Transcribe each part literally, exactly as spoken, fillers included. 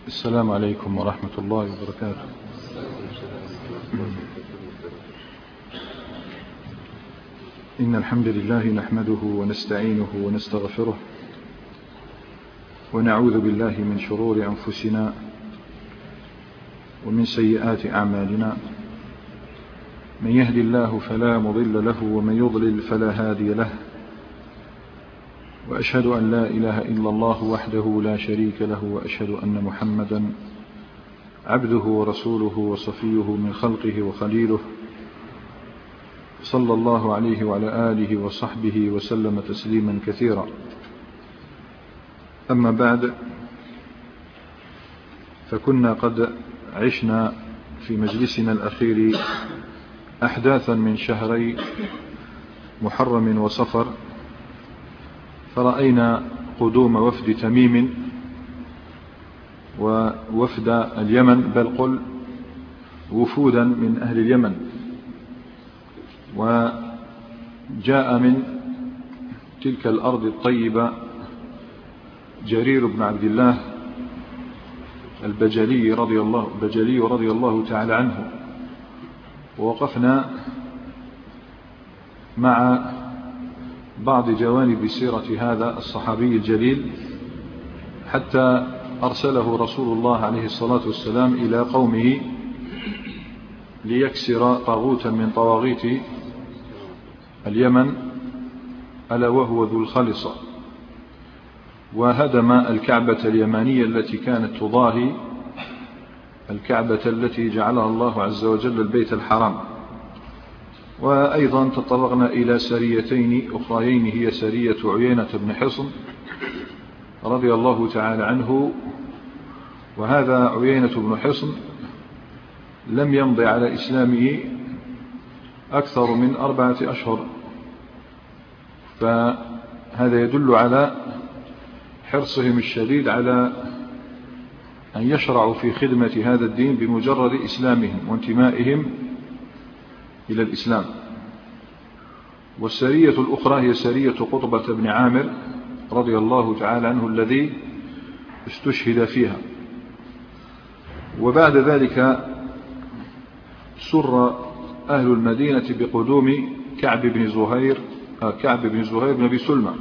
السلام عليكم ورحمة الله وبركاته. إن الحمد لله نحمده ونستعينه ونستغفره ونعوذ بالله من شرور أنفسنا ومن سيئات أعمالنا. من يهدي الله فلا مضل له ومن يضلل فلا هادي له، وأشهد أن لا إله إلا الله وحده لا شريك له، وأشهد أن محمدا عبده ورسوله وصفيه من خلقه وخليله، صلى الله عليه وعلى آله وصحبه وسلم تسليما كثيرا. أما بعد، فكنا قد عشنا في مجلسنا الأخير أحداثا من شهري محرم وصفر، فرأينا قدوم وفد تميم ووفد اليمن، بل قل وفودا من أهل اليمن، وجاء من تلك الأرض الطيبة جرير بن عبد الله البجلي رضي الله, البجلي رضي الله تعالى عنه، ووقفنا مع بعض جوانب سيرة هذا الصحابي الجليل حتى أرسله رسول الله عليه الصلاة والسلام إلى قومه ليكسر طاغوتا من طواغيت اليمن، ألا وهو ذو الخلصة، وهدم الكعبة اليمانية التي كانت تضاهي الكعبة التي جعلها الله عز وجل البيت الحرام. وأيضا تطرقنا إلى سريتين أخريين، هي سرية عيينة بن حصن رضي الله تعالى عنه، وهذا عيينة بن حصن لم يمضي على إسلامه أكثر من أربعة أشهر، فهذا يدل على حرصهم الشديد على أن يشرعوا في خدمة هذا الدين بمجرد إسلامهم وانتمائهم إلى الإسلام. والسرية الأخرى هي سرية قطبة بن عامر رضي الله تعالى عنه الذي استشهد فيها. وبعد ذلك سر أهل المدينة بقدوم كعب بن زهير كعب بن زهير بن أبي سلمى،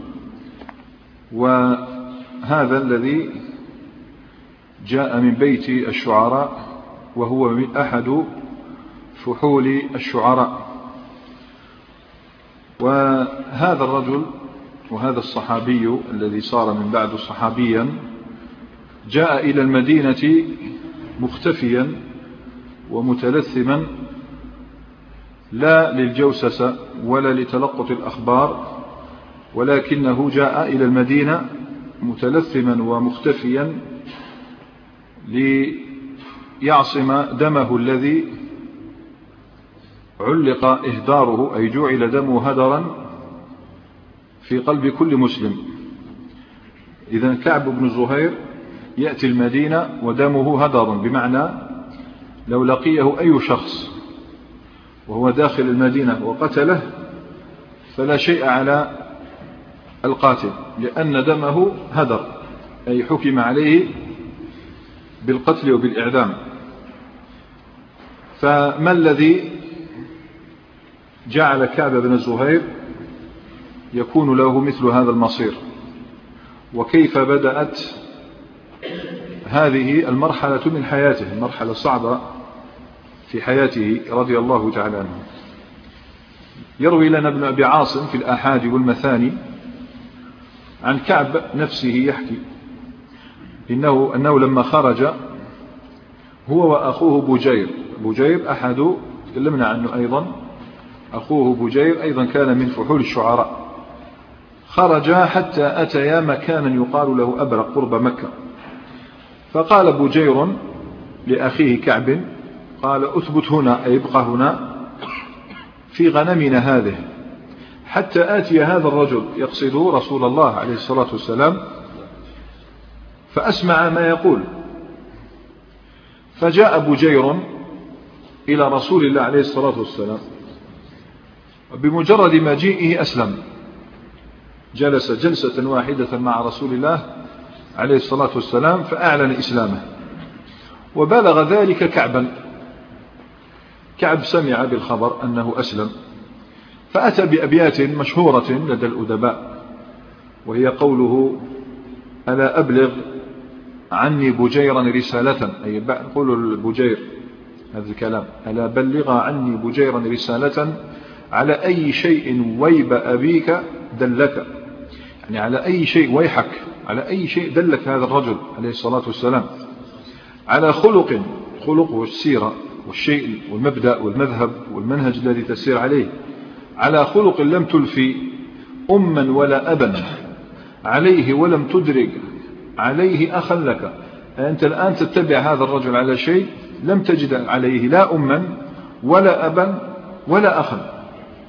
وهذا الذي جاء من بيت الشعراء، وهو من أحد فحول الشعراء. وهذا الرجل وهذا الصحابي الذي صار من بعد صحابيا جاء إلى المدينة مختفيا ومتلثما، لا للجوسسة ولا لتلقط الأخبار، ولكنه جاء إلى المدينة متلثما ومختفيا ليعصم دمه الذي علق إهداره، أي جعل دمه هدرا في قلب كل مسلم. إذن كعب بن زهير يأتي المدينة ودمه هدر، بمعنى لو لقيه أي شخص وهو داخل المدينة وقتله فلا شيء على القاتل، لأن دمه هدر، أي حكم عليه بالقتل وبالإعدام. فما الذي جعل كعب بن زهير يكون له مثل هذا المصير؟ وكيف بدأت هذه المرحلة من حياته، المرحلة صعبة في حياته رضي الله تعالى عنه؟ يروي لنا ابن أبي عاصم في الآحاد والمثاني عن كعب نفسه يحكي إنه, أنه لما خرج هو وأخوه بجير، بجير أحد تكلمنا عنه أيضا، أخوه بجير أيضا كان من فحول الشعراء، خرج حتى أتيا مكانا يقال له أبرق قرب مكة. فقال بجير لأخيه كعب، قال أثبت هنا، أي ابقى هنا في غنمنا هذه حتى آتي هذا الرجل، يقصد رسول الله عليه الصلاة والسلام، فأسمع ما يقول. فجاء بجير إلى رسول الله عليه الصلاة والسلام، بمجرد مجيئه أسلم، جلس جلسة واحدة مع رسول الله عليه الصلاة والسلام فأعلن إسلامه. وبلغ ذلك كعبا. كعب سمع بالخبر أنه أسلم، فأتى بأبيات مشهورة لدى الأدباء، وهي قوله: ألا أبلغ عني بجيرا رسالة، أي قول البجير هذا الكلام: ألا بلغ عني بجيرا رسالة على أي شيء ويب أبيك دلك، يعني على أي شيء، ويحك، على أي شيء دلك هذا الرجل عليه الصلاة والسلام، على خلق، خلقه السيرة والشيء والمبدأ والمذهب والمنهج الذي تسير عليه، على خلق لم تلفي أما ولا أبا عليه ولم تدرك عليه أخا لك. أنت الآن تتبع هذا الرجل على شيء لم تجد عليه لا أما ولا أبا ولا أخا.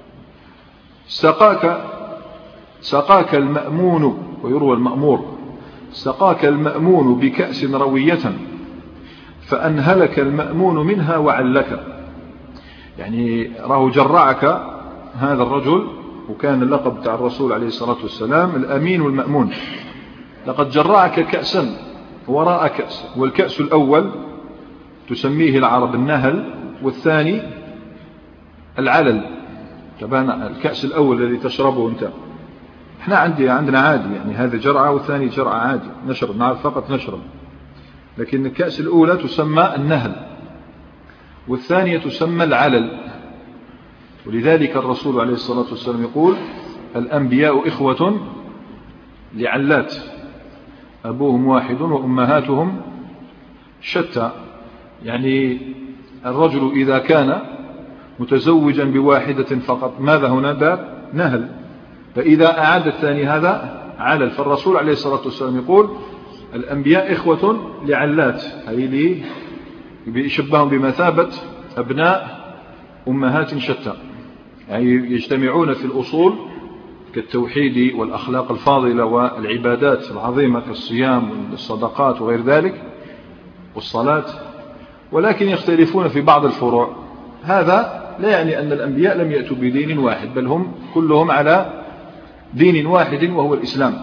سقاك سقاك المأمون، ويروى المأمور: سقاك المأمون بكأس روية فأنهلك المأمون منها وعلك. يعني راه جرعك هذا الرجل، وكان اللقب بتاع الرسول عليه الصلاة والسلام الأمين والمأمون. لقد جرعك كأسا وراء كأس، والكأس الأول تسميه العرب النهل، والثاني العلل. طبعا الكأس الأول الذي تشربه أنت، احنا عندي عندنا عادي، يعني هذه جرعة والثاني جرعة عادي، نشرب، نعرف فقط نشرب. لكن الكأس الأولى تسمى النهل، والثانية تسمى العلل. ولذلك الرسول عليه الصلاة والسلام يقول: الأنبياء إخوة لعلات، أبوهم واحد وأمهاتهم شتى. يعني الرجل إذا كان متزوجا بواحدة فقط، ماذا هنا؟ باب نهل. فإذا أعاد الثاني هذا علل. فالرسول عليه الصلاة والسلام يقول: الأنبياء إخوة لعلات، أي لي يشبههم بمثابة أبناء أمهات شتى، يعني يجتمعون في الأصول كالتوحيد والأخلاق الفاضلة والعبادات العظيمة كالصيام والصدقات وغير ذلك والصلاة، ولكن يختلفون في بعض الفروع. هذا لا يعني أن الأنبياء لم يأتوا بدين واحد، بل هم كلهم على دين واحد وهو الإسلام.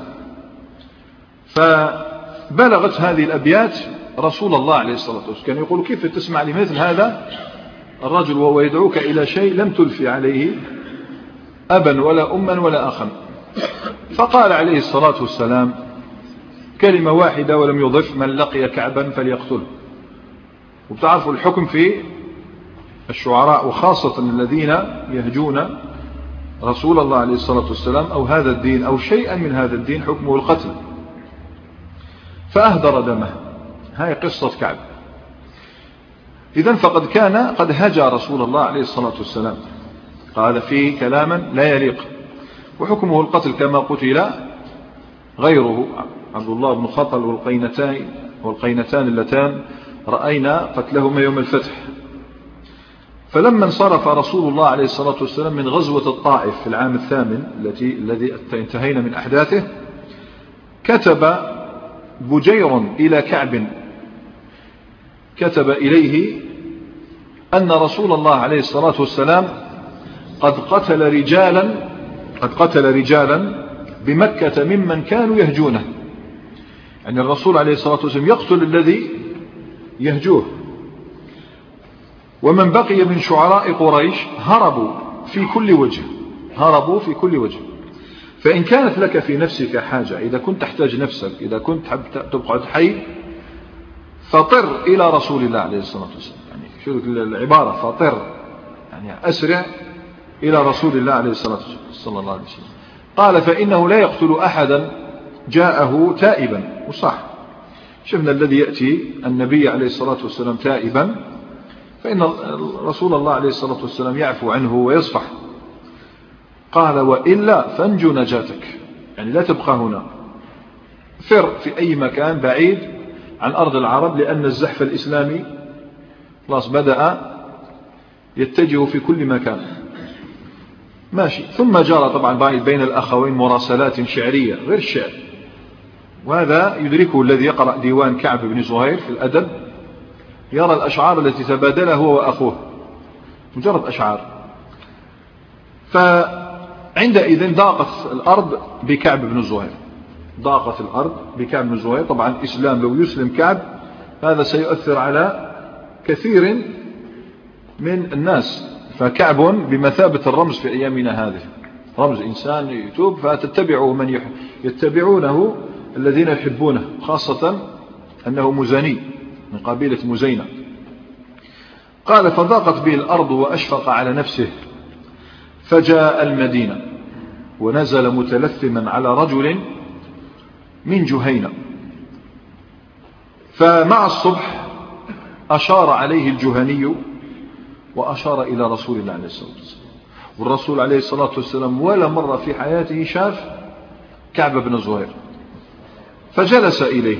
فبلغت هذه الأبيات رسول الله عليه الصلاة والسلام، كان يقول: كيف تسمع لمثل هذا الرجل وهو يدعوك إلى شيء لم تلفي عليه أبا ولا أما ولا أخا؟ فقال عليه الصلاة والسلام كلمة واحدة ولم يضف: من لقي كعبا فليقتله. وبتعرفوا الحكم في الشعراء، وخاصة الذين يهجون رسول الله عليه الصلاة والسلام أو هذا الدين أو شيئا من هذا الدين، حكمه القتل. فأهدر دمه. هاي قصة كعب. إذن فقد كان قد هجى رسول الله عليه الصلاة والسلام، قال فيه كلاما لا يليق، وحكمه القتل كما قتل غيره عبد الله بن خطل والقينتان والقينتان اللتان رأينا قتلهما يوم الفتح. فلما انصرف رسول الله عليه الصلاة والسلام من غزوة الطائف في العام الثامن التي الذي انتهينا من أحداثه، كتب بجير إلى كعب، كتب إليه أن رسول الله عليه الصلاة والسلام قد قتل رجالا قد قتل رجالا بمكة ممن كانوا يهجونه. يعني الرسول عليه الصلاة والسلام يقتل الذي يهجوه، ومن بقي من شعراء قريش هربوا في كل وجه هربوا في كل وجه. فإن كانت لك في نفسك حاجة، إذا كنت تحتاج نفسك، إذا كنت تحب تبقى حي، فطر إلى رسول الله عليه الصلاة والسلام. يعني شو العبارة؟ فطر، يعني أسرع إلى رسول الله عليه الصلاة والسلام صلى الله عليه وسلم. قال: فإنه لا يقتل أحدا جاءه تائبا. وصح، شفنا الذي يأتي النبي عليه الصلاة والسلام تائبا فإن رسول الله عليه الصلاة والسلام يعفو عنه ويصفح. قال: وإلا فانجو نجاتك، يعني لا تبقى هنا، فر في أي مكان بعيد عن أرض العرب، لأن الزحف الإسلامي خلاص بدأ يتجه في كل مكان. ماشي. ثم جرى طبعا بين الأخوين مراسلات شعرية غير الشعر، وهذا يدركه الذي يقرأ ديوان كعب بن زهير في الأدب، يرى الأشعار التي تبادلها هو وأخوه، مجرد أشعار. فعندئذ ضاقت الأرض بكعب بن زهير ضاقت الأرض بكعب بن زهير. طبعا إسلام لو يسلم كعب هذا سيؤثر على كثير من الناس. فكعب بمثابة الرمز في أيامنا هذه، رمز إنسان يتوب فتتبعه من يتبعونه الذين يحبونه، خاصة أنه مزاني من قبيلة مزينة. قال فضاقت به الأرض وأشفق على نفسه فجاء المدينة ونزل متلثما على رجل من جهينة، فمع الصبح أشار عليه الجهني وأشار إلى رسول الله عليه الصلاة والسلام. والرسول عليه الصلاة والسلام ولا مرة في حياته شاف كعب بن زهير، فجلس إليه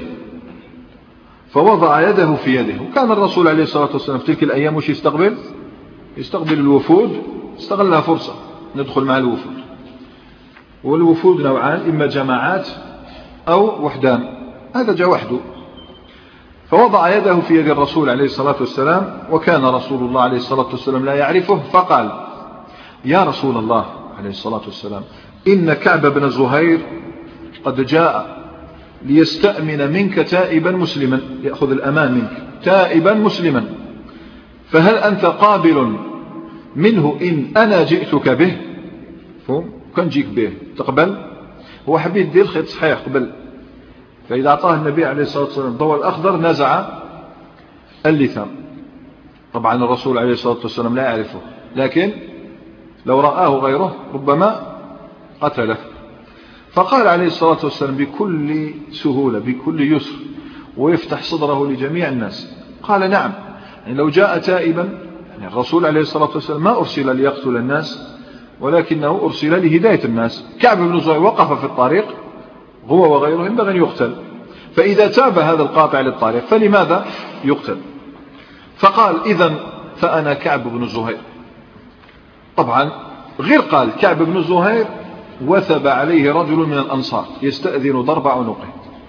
فوضع يده في يده. وكان الرسول عليه الصلاة والسلام في تلك الأيام وش يستقبل يستقبل الوفود، استغلها فرصة ندخل مع الوفود. والوفود نوعان، إما جماعات أو وحدان، هذا جاء وحده. فوضع يده في يد الرسول عليه الصلاة والسلام، وكان رسول الله عليه الصلاة والسلام لا يعرفه، فقال يا رسول الله عليه الصلاة والسلام إن كعب بن زهير قد جاء ليستأمن منك تائبا مسلما، يأخذ الأمان منك تائبا مسلما، فهل أنت قابل منه إن أنا جئتك به؟ كان جيك به تقبل؟ هو حبيب يدير خيط صحيح قبل، فإذا أعطاه النبي عليه الصلاة والسلام الضوء الأخضر نزع اللثام. طبعا الرسول عليه الصلاة والسلام لا يعرفه، لكن لو رآه غيره ربما قتله. فقال عليه الصلاة والسلام بكل سهولة بكل يسر ويفتح صدره لجميع الناس، قال نعم. يعني لو جاء تائبا، يعني الرسول عليه الصلاة والسلام ما أرسل ليقتل الناس ولكنه أرسل لهداية الناس. كعب بن زهير وقف في الطريق هو وغيره ينبغي أن يقتل، فإذا تاب هذا القاطع للطريق فلماذا يقتل؟ فقال إذن فأنا كعب بن زهير. طبعا غير قال كعب بن زهير وثب عليه رجل من الأنصار يستأذن ضرب عنقه،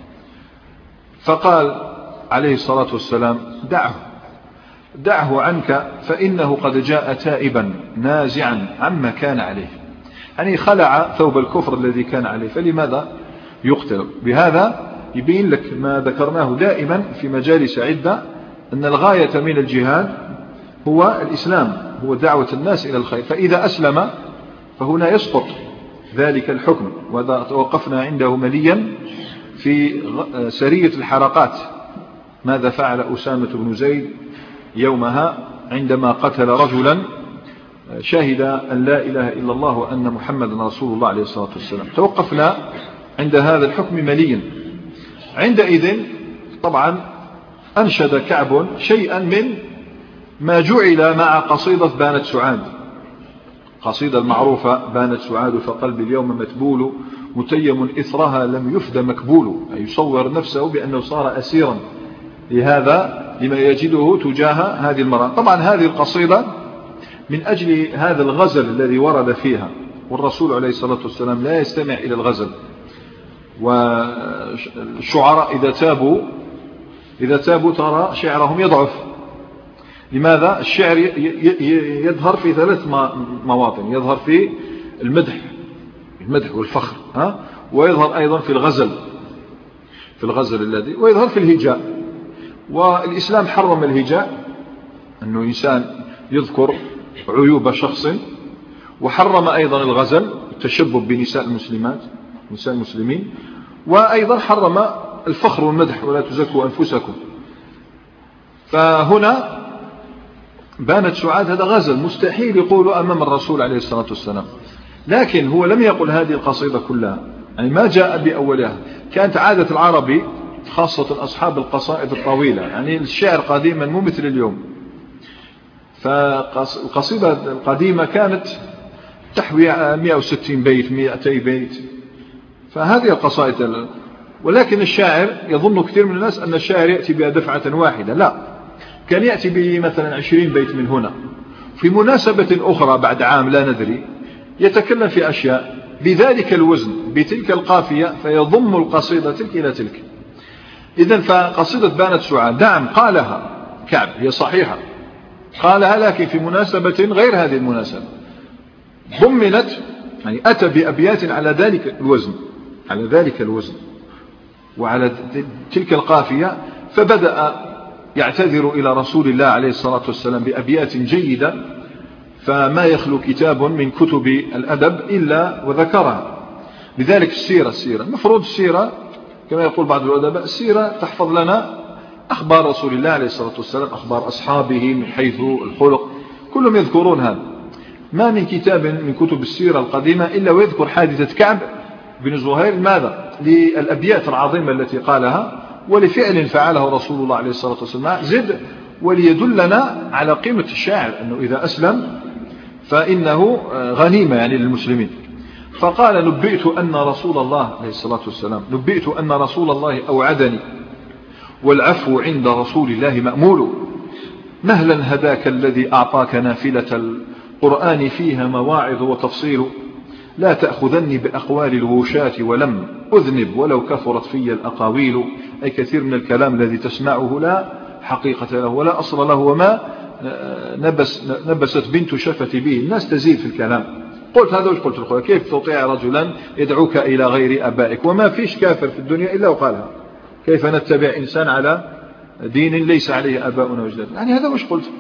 فقال عليه الصلاة والسلام دعه دعه عنك فإنه قد جاء تائبا نازعا عما كان عليه، يعني خلع ثوب الكفر الذي كان عليه، فلماذا يقتل؟ بهذا يبين لك ما ذكرناه دائما في مجالس عدة، أن الغاية من الجهاد هو الإسلام، هو دعوة الناس إلى الخير، فإذا أسلم فهنا يسقط ذلك الحكم. وهذا توقفنا عنده مليا في سرية الحرقات، ماذا فعل أسامة بن زيد يومها عندما قتل رجلا شهد أن لا إله إلا الله وأن محمدا رسول الله عليه الصلاة والسلام. توقفنا عند هذا الحكم مليا. عندئذ طبعا أنشد كعب شيئا من ما جعل مع قصيدة بانت سعاد، قصيدة المعروفة بانت سعاد فقلبي اليوم متبول متيم إثرها لم يفد مكبول، أي يصور نفسه بأنه صار أسيرا لهذا لما يجده تجاه هذه المرأة. طبعا هذه القصيدة من أجل هذا الغزل الذي ورد فيها، والرسول عليه الصلاة والسلام لا يستمع إلى الغزل، والشعراء إذا تابوا إذا تابوا ترى شعرهم يضعف. لماذا؟ الشعر يظهر في ثلاث مواطن، يظهر في المدح المدح والفخر، ها؟ ويظهر أيضا في الغزل في الغزل الذي ويظهر في الهجاء. والإسلام حرم الهجاء، أنه إنسان يذكر عيوب شخص، وحرم أيضا الغزل التشبب بنساء المسلمات نساء المسلمين، وأيضا حرم الفخر والمدح ولا تزكوا أنفسكم. فهنا بانت سعاد هذا غزل مستحيل يقوله أمام الرسول عليه الصلاة والسلام، لكن هو لم يقل هذه القصيدة كلها، يعني ما جاء بأولها. كانت عادة العربي خاصة أصحاب القصائد الطويلة، يعني الشعر قديما مو مثل اليوم، فالقصيدة القديمة كانت تحوي مئة وستين بيت مئتي بيت، فهذه القصائد. ولكن الشاعر يظن كثير من الناس أن الشاعر يأتي بها دفعة واحدة، لا، كان يأتي به مثلا عشرين بيت من هنا، في مناسبة أخرى بعد عام لا ندري يتكلم في أشياء بذلك الوزن بتلك القافية، فيضم القصيدة تلك إلى تلك. إذن فقصيدة بانت سعاد نعم قالها كعب، هي صحيحة قالها، لكن في مناسبة غير هذه المناسبة ضمنت، يعني أتى بأبيات على ذلك الوزن على ذلك الوزن وعلى تلك القافية، فبدأ يعتذر إلى رسول الله عليه الصلاة والسلام بأبيات جيدة، فما يخلو كتاب من كتب الأدب إلا وذكرها. لذلك السيرة السيرة المفروض السيرة كما يقول بعض الأدباء، السيرة تحفظ لنا أخبار رسول الله عليه الصلاة والسلام، أخبار أصحابه من حيث الخلق، كلهم يذكرون هذا. ما من كتاب من كتب السيرة القديمة إلا ويذكر حادثة كعب بن زهير، ماذا؟ للأبيات العظيمة التي قالها ولفعل فعله رسول الله عليه الصلاة والسلام، زد وليدلنا على قيمة الشاعر أنه إذا أسلم فإنه غنيمة يعني للمسلمين. فقال نبئت أن رسول الله عليه الصلاة والسلام نبئت أن رسول الله أوعدني والعفو عند رسول الله مأمول، مهلا هداك الذي أعطاك نافلة القرآن فيها مواعظ وتفصيل، لا تأخذني بأقوال الوشاة ولم أذنب ولو كثرت في الأقاويل. أي كثير من الكلام الذي تسمعه لا حقيقة له ولا أصل له، وما نبس نبست بنت شفتي به، الناس تزيد في الكلام. قلت هذا وش قلت الخوة، كيف تطيع رجلا يدعوك إلى غير أبائك؟ وما فيش كافر في الدنيا إلا وقالها، كيف نتبع إنسان على دين ليس عليه أباؤنا وجدادنا؟ يعني هذا وش قلت.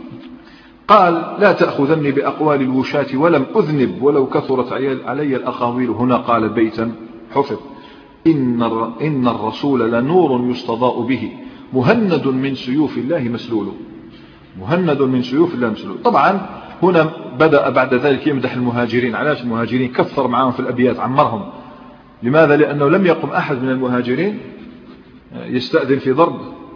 قال لا تأخذني بأقوال الوشاة ولم أذنب ولو كثرت علي الأقاويل. هنا قال بيتا حفظ، إن, إن الرسول لنور يستضاء به، مهند من سيوف الله مسلول، مهند من سيوف الله مسلول. طبعا هنا بدأ بعد ذلك يمدح المهاجرين. علاش المهاجرين؟ كثر معهم في الأبيات، عمرهم. لماذا؟ لأنه لم يقم أحد من المهاجرين يستأذن في ضرب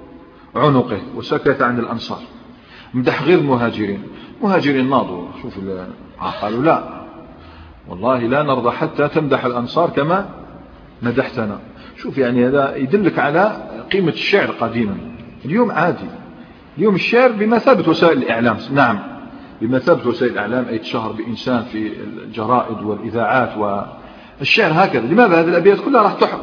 عنقه وسكت عن الأنصار. مدح غير المهاجرين، مهاجرين ناضوا شوف قالوا لا والله لا نرضى حتى تمدح الأنصار كما مدحتنا. شوف يعني هذا يدلك على قيمة الشعر قديما. اليوم عادي، اليوم الشعر بمثابة وسائل الإعلام، نعم بمثابة وسائل الإعلام، أي تشهر بإنسان في الجرائد والإذاعات والشعر هكذا. لماذا؟ هذه الأبيات كلها راح تحفظ،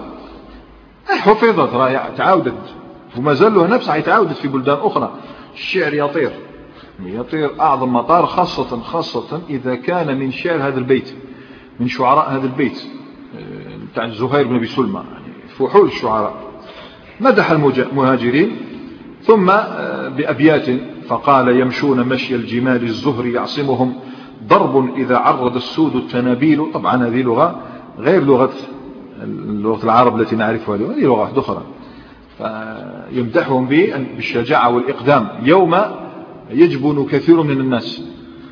حفظت راح تعاودت وما زال له نفسها يتعاودت في بلدان أخرى. الشعر يطير يطير أعظم مطار، خاصة خاصة إذا كان من شعر هذا البيت، من شعراء هذا البيت بتاع زهير بن أبي سلمى، يعني فحول الشعراء. مدح المهاجرين ثم بأبيات فقال يمشون مشي الجمال الزهر يعصمهم ضرب إذا عرض السود التنابيل. طبعا هذه لغة غير لغة لغة العرب التي نعرفها اليوم، هذه لغة أخرى. فيمدحهم بالشجاعة والإقدام يوم يجبن كثير من الناس.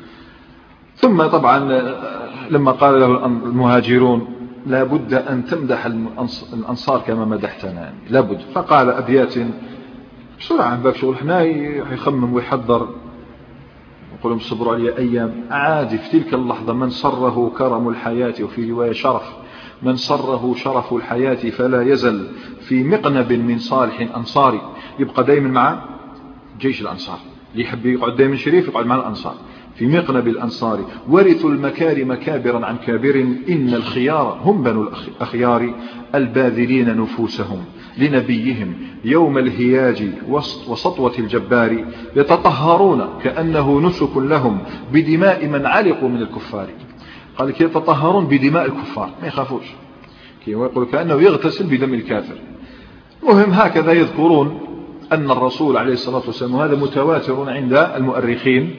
ثم طبعا لما قال له المهاجرون لا بد أن تمدح الأنصار كما مدحتنا، يعني لا بد. فقال أبيات بسرعة باك شغل حنا يخمم ويحضر، يقول لهم صبروا علي أيام. عادي في تلك اللحظة من صره كرم الحياة، وفي رواية شرف، من صره شرف الحياة فلا يزل في مقنب من صالح أنصاري. يبقى دائما مع جيش الأنصار، اللي يحب يقعد دائما شريف يقعد مع الأنصار. في مقنب الأنصار ورثوا المكارم كابرا عن كابر، إن الخيار هم بنو الأخيار الباذلين نفوسهم لنبيهم يوم الهياج وسطوة الجبار، يتطهرون كأنه نسك لهم بدماء من علقوا من الكفار. قال كي يتطهرون بدماء الكفار، ما يخافوش، كي يقول كأنه يغتسل بدم الكافر. مهم هكذا يذكرون أن الرسول عليه الصلاة والسلام، وهذا متواتر عند المؤرخين،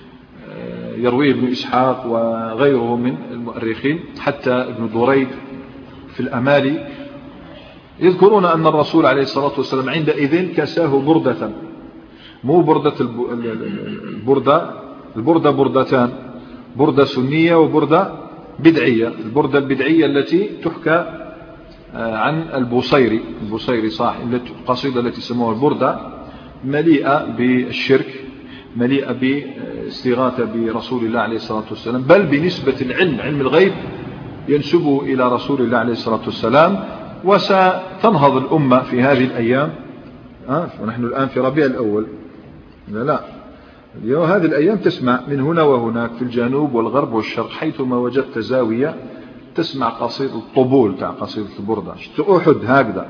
يرويه ابن إسحاق وغيره من المؤرخين، حتى ابن دريد في الأمالي، يذكرون أن الرسول عليه الصلاة والسلام عندئذ كساه بردة، مو بردة البردة، البردة بردتان، بردة سنية وبردة بدعية. البردة البدعية التي تحكى عن البوصيري، البوصيري صاحب القصيدة التي سموها البردة، مليئة بالشرك، مليئة باستغاثة برسول الله عليه الصلاة والسلام، بل بنسبة العلم، علم الغيب ينسبه إلى رسول الله عليه الصلاة والسلام. وستنهض الأمة في هذه الأيام، آه ونحن الآن في ربيع الأول، لا لا اليوم هذه الأيام تسمع من هنا وهناك في الجنوب والغرب والشرق، حيثما وجدت زاوية تسمع قصيدة الطبول تاع قصيدة البردة، أحد هكذا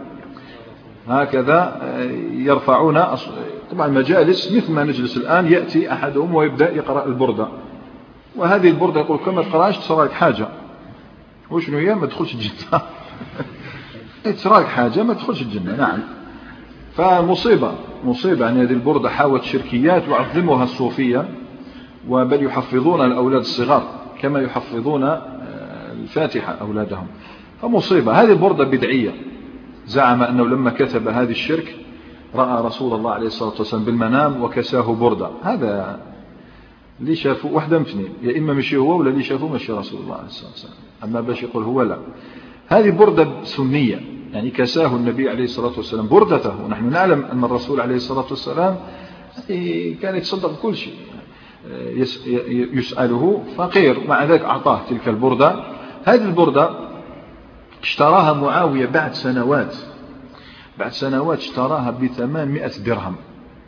هكذا يرفعون. طبعا مجالس مثل ما نجلس الآن، يأتي أحدهم ويبدأ يقرأ البردة، وهذه البردة يقول كما تقرأش تصرأك حاجة، وشنو هي؟ ما تدخلش الجنة. تصرأك حاجة ما تدخلش الجنة، نعم. فمصيبة مصيبة. يعني هذه البردة حاوت شركيات وعظمها الصوفية، وبل يحفظون الأولاد الصغار كما يحفظون الفاتحة أولادهم، فمصيبة. هذه البردة بدعية. زعم أنه لما كتب هذه الشرك رأى رسول الله عليه الصلاة والسلام بالمنام وكساه بردة. هذا اللي شافه واحدة مثنين، يا إما مشي هو ولا اللي شافه مشي رسول الله عليه الصلاة والسلام، أما باش يقول هو لا. هذه بردة سنية، يعني كساه النبي عليه الصلاة والسلام بردته. ونحن نعلم أن الرسول عليه الصلاة والسلام كان يتصدق كل شيء، يسأله فقير، مع ذلك أعطاه تلك البردة. هذه البردة اشتراها معاوية بعد سنوات بعد سنوات اشتراها بثمانمائة درهم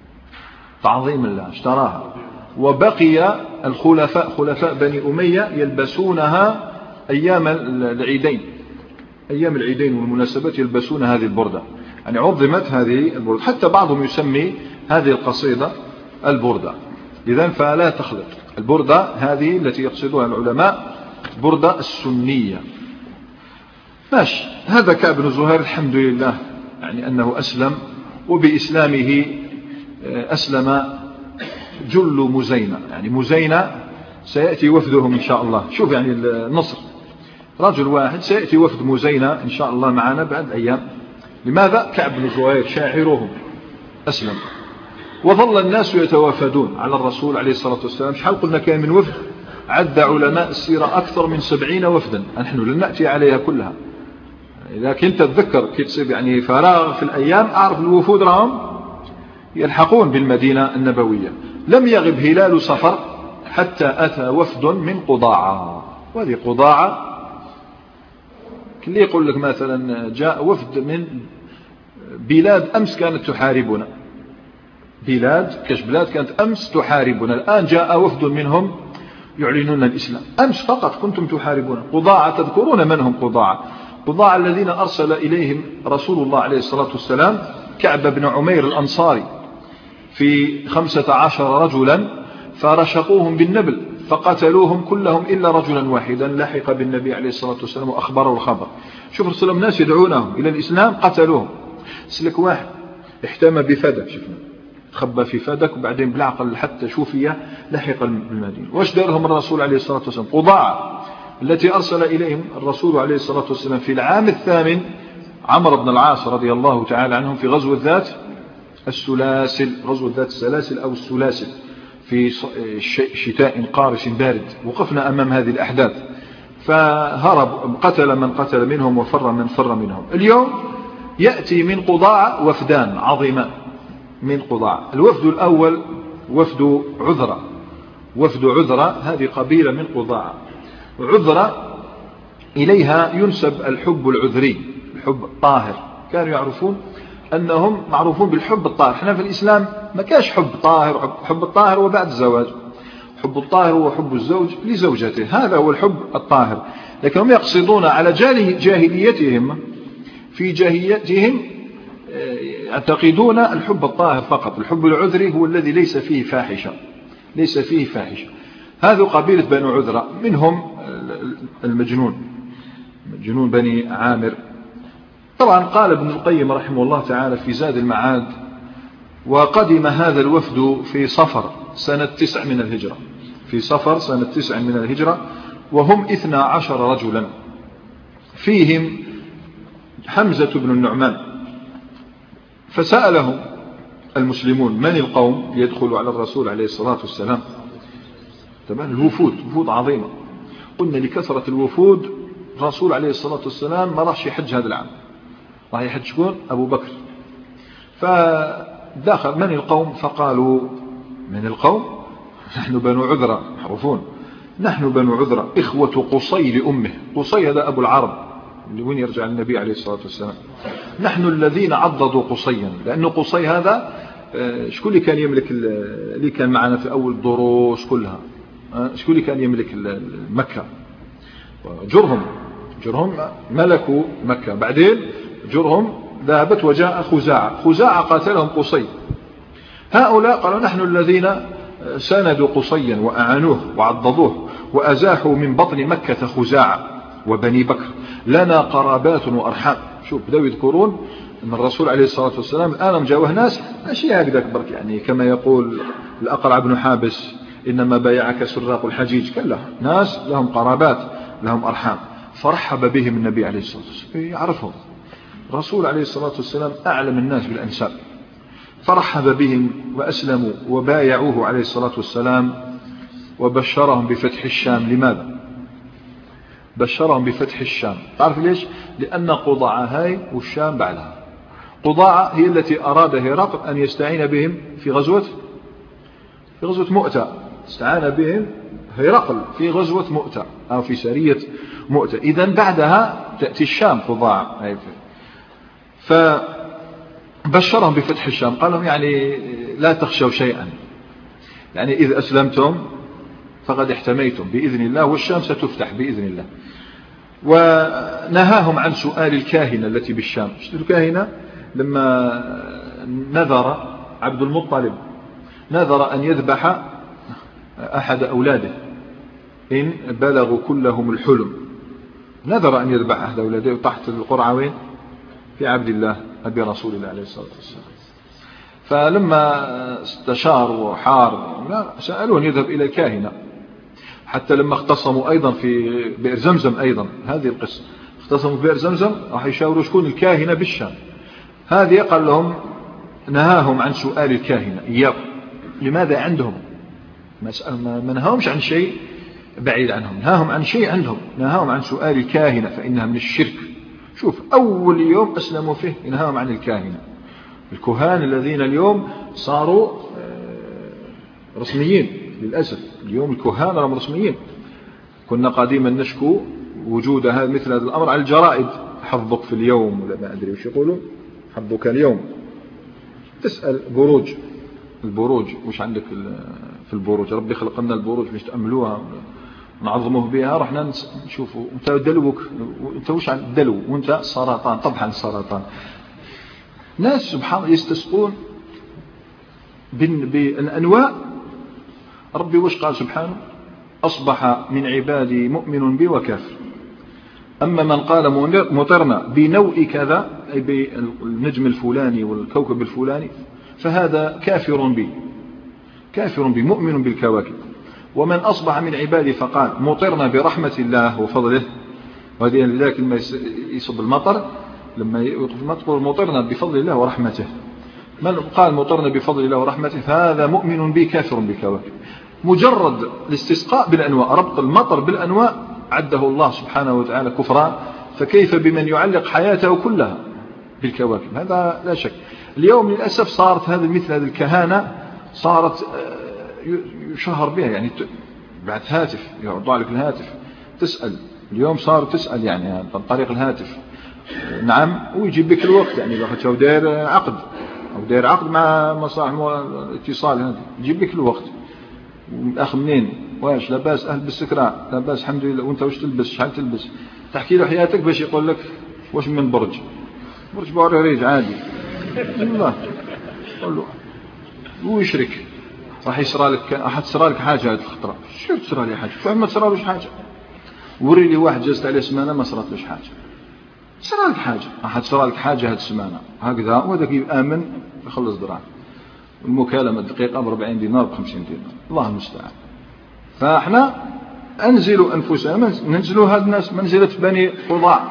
تعظيم الله، اشتراها. وبقي الخلفاء خلفاء بني أمية يلبسونها أيام العيدين أيام العيدين والمناسبات، يلبسون هذه البردة. يعني عظمت هذه البردة، حتى بعضهم يسمي هذه القصيدة البردة. إذن فلا تخلط. البردة هذه التي يقصدها العلماء بردة السنية. ماشي. هذا كعب بن زهير الحمد لله يعني أنه أسلم، وبإسلامه أسلم جل مزينة. يعني مزينة سيأتي وفدهم إن شاء الله. شوف يعني النصر، رجل واحد سيأتي وفد مزينة إن شاء الله معنا بعد أيام. لماذا؟ كعب بن زهير شاعرهم أسلم. وظل الناس يتوافدون على الرسول عليه الصلاة والسلام. شحال قلنا كان من وفد؟ عد علماء السيرة أكثر من سبعين وفدا. نحن لن نأتي عليها كلها، إذا كنت تتذكر كي تصيب يعني فراغ في الأيام أعرف الوفود راهم يلحقون بالمدينة النبوية. لم يغب هلال صفر حتى أتى وفد من قضاعة. وهذه قضاعة اللي يقول لك مثلا جاء وفد من بلاد أمس كانت تحاربنا، بلاد كاش بلاد كانت أمس تحاربنا، الآن جاء وفد منهم يعلنون الإسلام. أمس فقط كنتم تحاربون. قضاعة، تذكرون من هم قضاعة؟ قضاعة الذين أرسل إليهم رسول الله عليه الصلاة والسلام كعب بن عمير الأنصاري في خمسة عشر رجلا، فرشقوهم بالنبل فقتلوهم كلهم إلا رجلا واحدا لحق بالنبي عليه الصلاة والسلام وأخبره الخبر. شوف رسول الله الناس يدعونهم إلى الإسلام قتلوهم. سلك واحد احتمى بفدك، شفنا تخبى في فدك وبعدين بالعقل حتى شوفية لحق بالمدينة. واش دارهم الرسول عليه الصلاة والسلام؟ قضاعة التي أرسل إليهم الرسول عليه الصلاة والسلام في العام الثامن عمرو بن العاص رضي الله تعالى عنهم في غزوة ذات السلاسل، غزوة ذات السلاسل أو السلاسل في شتاء قارس بارد. وقفنا أمام هذه الأحداث، فهرب قتل من قتل منهم وفر من فر منهم. اليوم يأتي من قضاعة وفدان عظيمان من قضاعة. الوفد الأول وفد عذرة. وفد عذرة هذه قبيلة من قضاعة. عذرة إليها ينسب الحب العذري، الحب الطاهر. كانوا يعرفون أنهم معروفون بالحب الطاهر. احنا في الإسلام ما كاش حب طاهر. حب الطاهر وبعد الزواج. حب الطاهر هو حب الزوج لزوجته، هذا هو الحب الطاهر. لكنهم يقصدون على جاهليتهم، في جاهليتهم يعتقدون الحب الطاهر فقط. الحب العذري هو الذي ليس فيه فاحشة، ليس فيه فاحشة. هذا قبيلة بنو عذرة. منهم المجنون، مجنون بني عامر. طبعا قال ابن القيم رحمه الله تعالى في زاد المعاد: وقدم هذا الوفد في صفر سنة تسع من الهجرة، في صفر سنة تسع من الهجرة، وهم اثنا عشر رجلا، فيهم حمزة بن النعمان. فسألهم المسلمون: من القوم يدخل على الرسول عليه الصلاة والسلام؟ طبعا الوفود وفود عظيمة. قلنا لكثرة الوفود الرسول عليه الصلاة والسلام ما راحش يحج هذا العام، راح يحج شكون؟ أبو بكر. فدخل: من القوم؟ فقالوا: من القوم نحن بنو عذرة، معروفون، نحن بنو عذرة إخوة قصي لأمه. قصي هذا أبو العرب اللي وين يرجع النبي عليه الصلاة والسلام. نحن الذين عضدوا قصيا، لأنه قصي هذا شكون اللي كان يملك، اللي كان معنا في أول الدروس كلها، شكون اللي كان يملك مكة؟ جرهم. جرهم ملكوا مكة. بعدين جرهم ذهبت وجاء خزاعة. خزاعة قاتلهم قصي. هؤلاء قالوا: نحن الذين ساندوا قصيا وأعانوه وعضضوه وأزاحوا من بطن مكة خزاعة وبني بكر، لنا قرابات وأرحام. شوف بدأوا يذكرون أن الرسول عليه الصلاة والسلام الآن جاوه ناس أشياء هكذا برك، يعني كما يقول الأقرع بن حابس إنما بايعك سراق الحجيج، كلا ناس لهم قرابات لهم أرحام، فرحب بهم النبي عليه الصلاة والسلام يعرفهم. الرسول عليه الصلاة والسلام أعلم الناس بالأنساب، فرحب بهم وأسلموا وبايعوه عليه الصلاة والسلام وبشرهم بفتح الشام. لماذا بشرهم بفتح الشام؟ تعرف ليش؟ لأن قضاعة هاي والشام بعدها. قضاعة هي التي أراد هرقل أن يستعين بهم في غزوة في غزوة مؤتة، استعان بهم هرقل في غزوة مؤتة أو في سرية مؤتة. إذن بعدها تأتي الشام قضاعة. فبشرهم بفتح الشام، قال لهم يعني لا تخشوا شيئا، يعني إذ أسلمتم فقد احتميتم بإذن الله، والشام ستفتح بإذن الله. ونهاهم عن سؤال الكاهنة التي بالشام. الكاهنة لما نذر عبد المطلب نذر أن يذبح أحد أولاده إن بلغوا كلهم الحلم، نذر أن يذبح أحد أولاده تحت القرعة وين؟ في عبد الله أبي رسول الله عليه الصلاة والسلام. فلما استشار وحار سألوه أن يذهب إلى الكاهنة، حتى لما اختصموا أيضا في بئر زمزم، أيضا هذه القصة اختصموا في بئر زمزم راح يشاوروا شكون الكاهنة بالشام. هذه قال لهم نهاهم عن سؤال الكاهنة إياكم. لماذا؟ عندهم مسألة ما نهاهمش عن شيء بعيد عنهم، نهاهم عن شيء عندهم، نهاهم عن سؤال الكاهنة فإنها من الشرك. شوف أول يوم أسلموا فيه نهاهم عن الكاهنة. الكهان الذين اليوم صاروا رسميين للأسف، اليوم الكهان راهم رسميين. كنا قديما نشكو وجود هذا مثل هذا الأمر على الجرائد، حظك في اليوم ولا ما أدري وش يقولوا، حظك اليوم. تسأل بروج، البروج وش عندك في البروج؟ ربي خلق لنا البروج باش تأملوها نعظموه بها، رحنا نشوفوا انت دلوك، انت وش عن دلو وانت سرطان. طبعا سرطان. ناس سبحان الله يستسقون بالأنواع. ربي وش قال سبحانه؟ أصبح من عبادي مؤمن بي وكافر. أما من قال مطرنا بنوء كذا أي بالنجم الفلاني والكوكب الفلاني فهذا كافر بي، كافر بي مؤمن بالكواكب. ومن أصبح من عبادي فقال مطرنا برحمة الله وفضله، وهذه لذلك لما يصب المطر لما يطف المطر مطرنا بفضل الله ورحمته. من قال مطرنا بفضل الله ورحمته فهذا مؤمن بي كافر بالكواكب. مجرد الاستسقاء بالأنواء، ربط المطر بالأنواء عده الله سبحانه وتعالى كفرا، فكيف بمن يعلق حياته كلها بالكواكب؟ هذا لا شك. اليوم للأسف صارت هذا مثل هذه الكهانة صارت يشهر بها، يعني بعد هاتف يعطوا لك الهاتف تسأل. اليوم صار تسأل يعني عن طريق الهاتف، نعم، ويجيب بك الوقت. يعني لو خدت داير عقد أو داير عقد مع مصالح الاتصال هذه يجيب بك الوقت. الأخ منين واش لاباس أهل بالسكرة لاباس الحمد لله، وانت واش تلبس شحال تلبس، تحكي له حياتك باش يقول لك واش من برج برج بوريج عادي والله. قول له ويشرك راح يصرى لك احد صرى لك حاجه هذه الخطره، شو تصرى لي حاجه؟ فما تصرالوش حاجه. وري لي واحد جازت عليه سمانه ما صراتلوش حاجه، صرى لك حاجه، احد صرى لك حاجه هذه السمانه هكذا، وهذاك يامن يخلص دراهم. المكالمه الدقيقه ب أربعين دينار ب خمسين دينار، الله المستعان. فاحنا انزلوا انفسنا، ننزلوا هاد الناس منزله بني قضاع.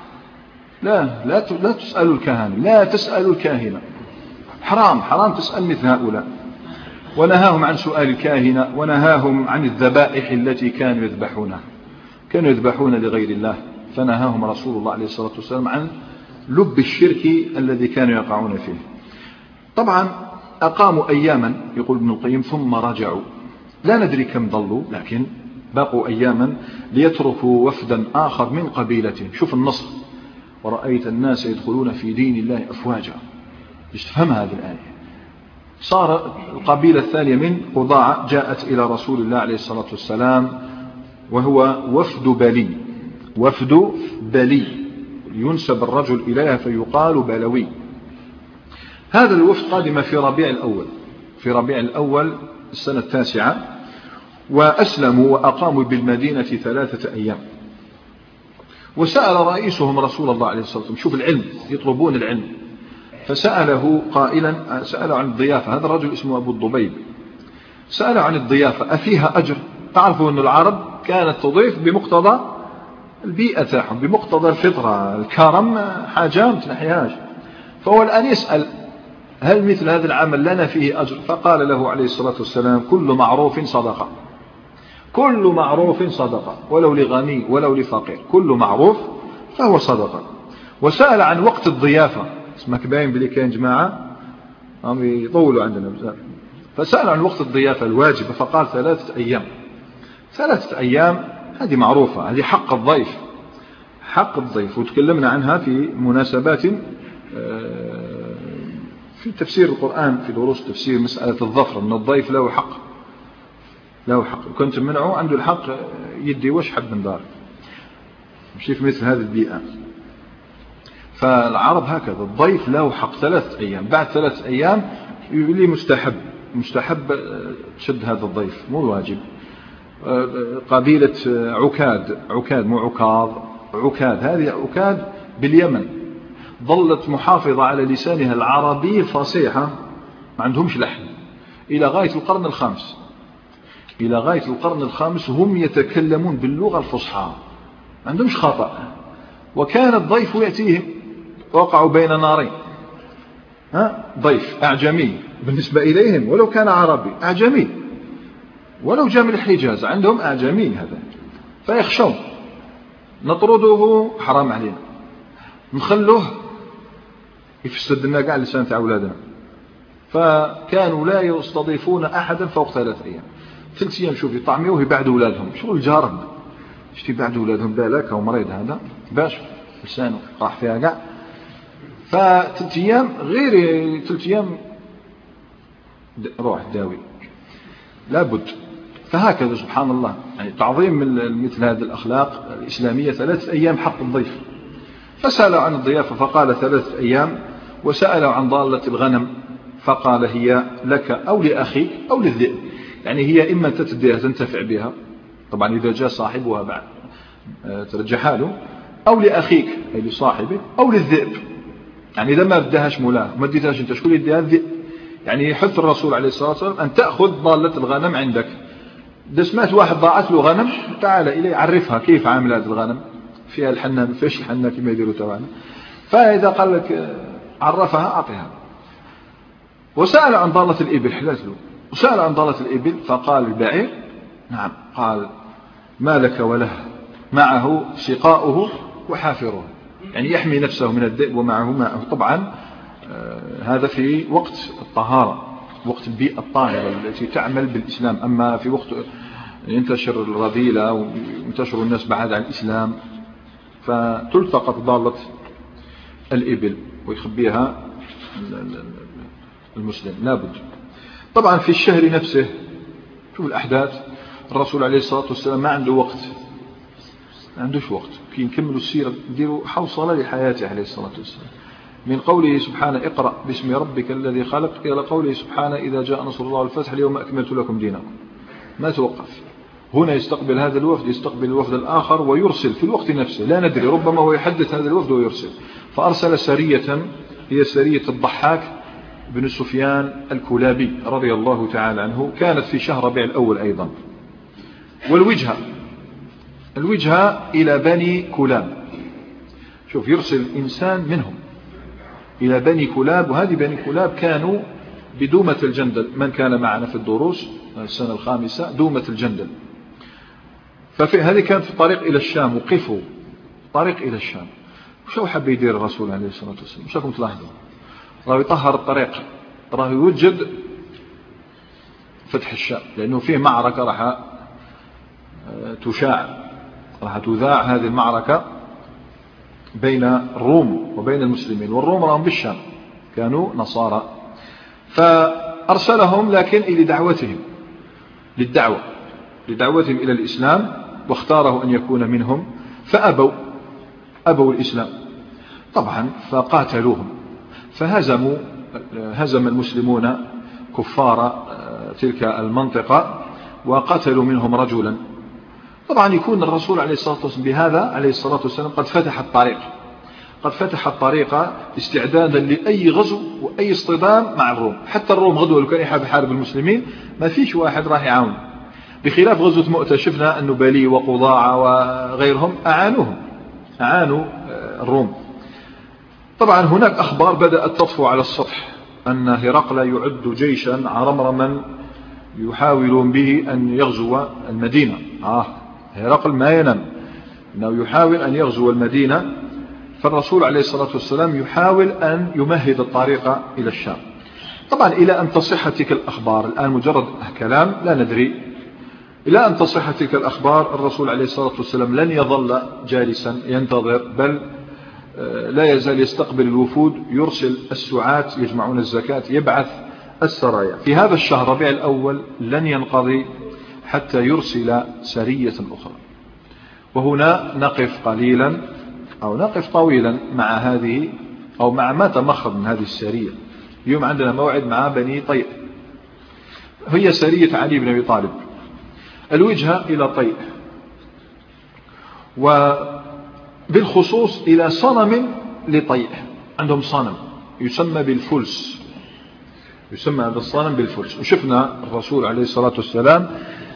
لا لا لا تسالوا الكهنه، لا تسالوا الكاهنه، حرام حرام تسال مثل هؤلاء. ونهاهم عن سؤال الكاهنة، ونهاهم عن الذبائح التي كانوا يذبحونها، كانوا يذبحون لغير الله، فنهاهم رسول الله عليه الصلاة والسلام عن لب الشرك الذي كانوا يقعون فيه. طبعا أقاموا أياما يقول ابن القيم ثم رجعوا، لا ندري كم ضلوا لكن بقوا أياما ليتركوا وفدا آخر من قبيلتهم. شوف النصر، ورأيت الناس يدخلون في دين الله أفواجا. تفهم هذه الآية. صار القبيلة الثانية من قضاعة جاءت إلى رسول الله عليه الصلاة والسلام، وهو وفد بلي، وفد بلي ينسب الرجل إليها فيقال بلوي. هذا الوفد قادم في ربيع الأول، في ربيع الأول السنة التاسعة، وأسلموا وأقاموا بالمدينة ثلاثة أيام. وسأل رئيسهم رسول الله عليه الصلاة والسلام، شوف العلم، يطلبون العلم، فسأله قائلا، سأله عن الضيافة. هذا الرجل اسمه أبو الضبيب، سأله عن الضيافة أفيها أجر؟ تعرفوا أن العرب كانت تضيف بمقتضى البيئة تاعهم، بمقتضى الفطرة، الكرم حاجة ما تنحيهاش. فهو الآن يسأل هل مثل هذا العمل لنا فيه أجر؟ فقال له عليه الصلاة والسلام كل معروف صدقة، كل معروف صدقة، ولو لغني ولو لفقير، كل معروف فهو صدقة. وسأل عن وقت الضيافة، اسمك باين بلي كاين جماعة هم يطولوا عندنا بزاف. فسأل عن وقت الضيافة الواجبة فقال ثلاثة أيام. ثلاثة أيام هذه معروفة، هذه حق الضيف، حق الضيف، وتكلمنا عنها في مناسبات في تفسير القرآن، في دروس تفسير مسألة الظفر، أن الضيف له حق، له حق، وكنت منعه عنده الحق يدي وش حد من دار، مشي في مثل هذه البيئة. فالعرب هكذا، الضيف له حق ثلاثة أيام، بعد ثلاثة أيام يقول مستحب، مستحب تشد هذا الضيف مو واجب. قبيلة عكاد، عكاد مو عكاظ، عكاد، هذه عكاد باليمن ظلت محافظة على لسانها العربي الفصيحة، ما عندهمش لحن إلى غاية القرن الخامس، إلى غاية القرن الخامس هم يتكلمون باللغة الفصحى، ما عندهمش خطأ. وكان الضيف يأتيهم، وقعوا بين نارين، ها ضيف أعجمي بالنسبة إليهم ولو كان عربي، أعجمي ولو جاء من الحجاز، عندهم أعجمي هذا، فيخشون نطرده حرام علينا، نخلوه يفسد لنا قاع لسان تاع أولادنا. فكانوا لا يستضيفون أحدا فوق ثلاث أيام. ثلاث أيام شوف يطعميوه يبعدوا أولادهم، شغل الجارب شتي يبعدوا أولادهم، بالك أو مريض هذا باش لسانه راح فيها قاع. فثلاث أيام غير ثلاث أيام روح داوي لابد. فهكذا سبحان الله، يعني تعظيم مثل هذه الأخلاق الإسلامية. ثلاثة أيام حق الضيف. فسألوا عن الضيافة فقال ثلاثة أيام. وسألوا عن ضالة الغنم فقال هي لك أو لأخيك أو للذئب، يعني هي إما تتديها تنتفع بها، طبعا إذا جاء صاحبها بعد ترجعها له، أو لأخيك أي لصاحبه، أو للذئب، يعني إذا ما بدهاش مولاه ما اديتهاش أنت شكون يديها؟ الذئب. يعني يحث الرسول عليه الصلاة والسلام أن تأخذ ضالة الغنم عندك. إذا سمعت واحد ضاعت له غنم تعال إليه عرفها كيف عامل هذه الغنم، فيها الحنة فيش الحنة كما يديروا تبعنا. فإذا قال لك عرفها أعطيها. وسأل عن ضالة الإبل، حلت له. وسأل عن ضالة الإبل فقال البعير نعم. قال ما لك وله، معه سقاؤه وحافره، يعني يحمي نفسه من الذئب ومعه ماءه. طبعا آه هذا في وقت الطهارة، وقت البيئة الطاهرة التي تعمل بالإسلام. أما في وقت ينتشر الرذيلة وينتشر الناس بعد عن الإسلام فتلتقط ضالة الإبل ويخبيها المسلم لابد. طبعا في الشهر نفسه شوف الأحداث، الرسول عليه الصلاة والسلام ما عنده وقت، ما عندوش وقت. كي نكملوا السيرة نديروا حوصلة لحياته عليه الصلاة والسلام، من قوله سبحانه اقرأ باسم ربك الذي خلق إلى قوله سبحانه إذا جاء نصر الله والفتح اليوم أكملت لكم دينكم. ما توقف. هنا يستقبل هذا الوفد، يستقبل الوفد الآخر ويرسل في الوقت نفسه، لا ندري ربما هو يحدث هذا الوفد ويرسل. فأرسل سرية هي سرية الضحاك بن سفيان الكلابي رضي الله تعالى عنه، كانت في شهر ربيع الأول أيضا. والوجهة الوجهة إلى بني كلاب، شوف يرسل إنسان منهم إلى بني كلاب. وهذه بني كلاب كانوا بدومة الجندل، من كان معنا في الدروس السنة الخامسة دومة الجندل. ففي هذه كانت في الطريق إلى الشام، وقفوا طريق إلى الشام. وشو حب يدير الرسول عليه الصلاة والسلام؟ وش راكم تلاحظوا؟ راه يطهر الطريق، راه يوجد فتح الشام، لأنه فيه معركة راح تشاع، راح تذاع هذه المعركة بين الروم وبين المسلمين، والروم راهم بالشام كانوا نصارى. فأرسلهم لكن إلى دعوتهم، للدعوة لدعوتهم إلى الإسلام، واختاره أن يكون منهم فأبوا أبوا الإسلام طبعا، فقاتلوهم فهزموا هزم المسلمون كفار تلك المنطقة وقتلوا منهم رجلا. طبعا يكون الرسول عليه الصلاة والسلام بهذا عليه الصلاة والسلام قد فتح الطريق، قد فتح الطريق استعدادا لأي غزو وأي اصطدام مع الروم. حتى الروم غدوة لو كان يحب يحارب المسلمين ما فيش واحد راح يعاون، بخلاف غزوة مؤتة شفنا أن بلي وقضاعة وغيرهم أعانوهم أعانوا الروم. طبعا هناك أخبار بدأت تطفو على السطح أن هرقل يعد جيشا عرمرما يحاول به أن يغزو المدينة. آه هرقل ما ينام، أنه يحاول أن يغزو المدينة، فالرسول عليه الصلاة والسلام يحاول أن يمهد الطريق إلى الشام. طبعا إلى أن تصح تلك الأخبار، الآن مجرد كلام لا ندري، إلى أن تصح تلك الأخبار الرسول عليه الصلاة والسلام لن يظل جالسا ينتظر، بل لا يزال يستقبل الوفود، يرسل السعاة يجمعون الزكاة، يبعث السرايا. في هذا الشهر ربيع الأول لن ينقضي حتى يرسل سرية أخرى. وهنا نقف قليلا أو نقف طويلا مع هذه أو مع ما تمخض من هذه السرية. اليوم عندنا موعد مع بني طيء، هي سرية علي بن أبي طالب، الوجهة إلى طيء، وبالخصوص إلى صنم لطيء. عندهم صنم يسمى بالفلس، يسمى هذا الصنم بالفلس. وشفنا الرسول عليه الصلاة والسلام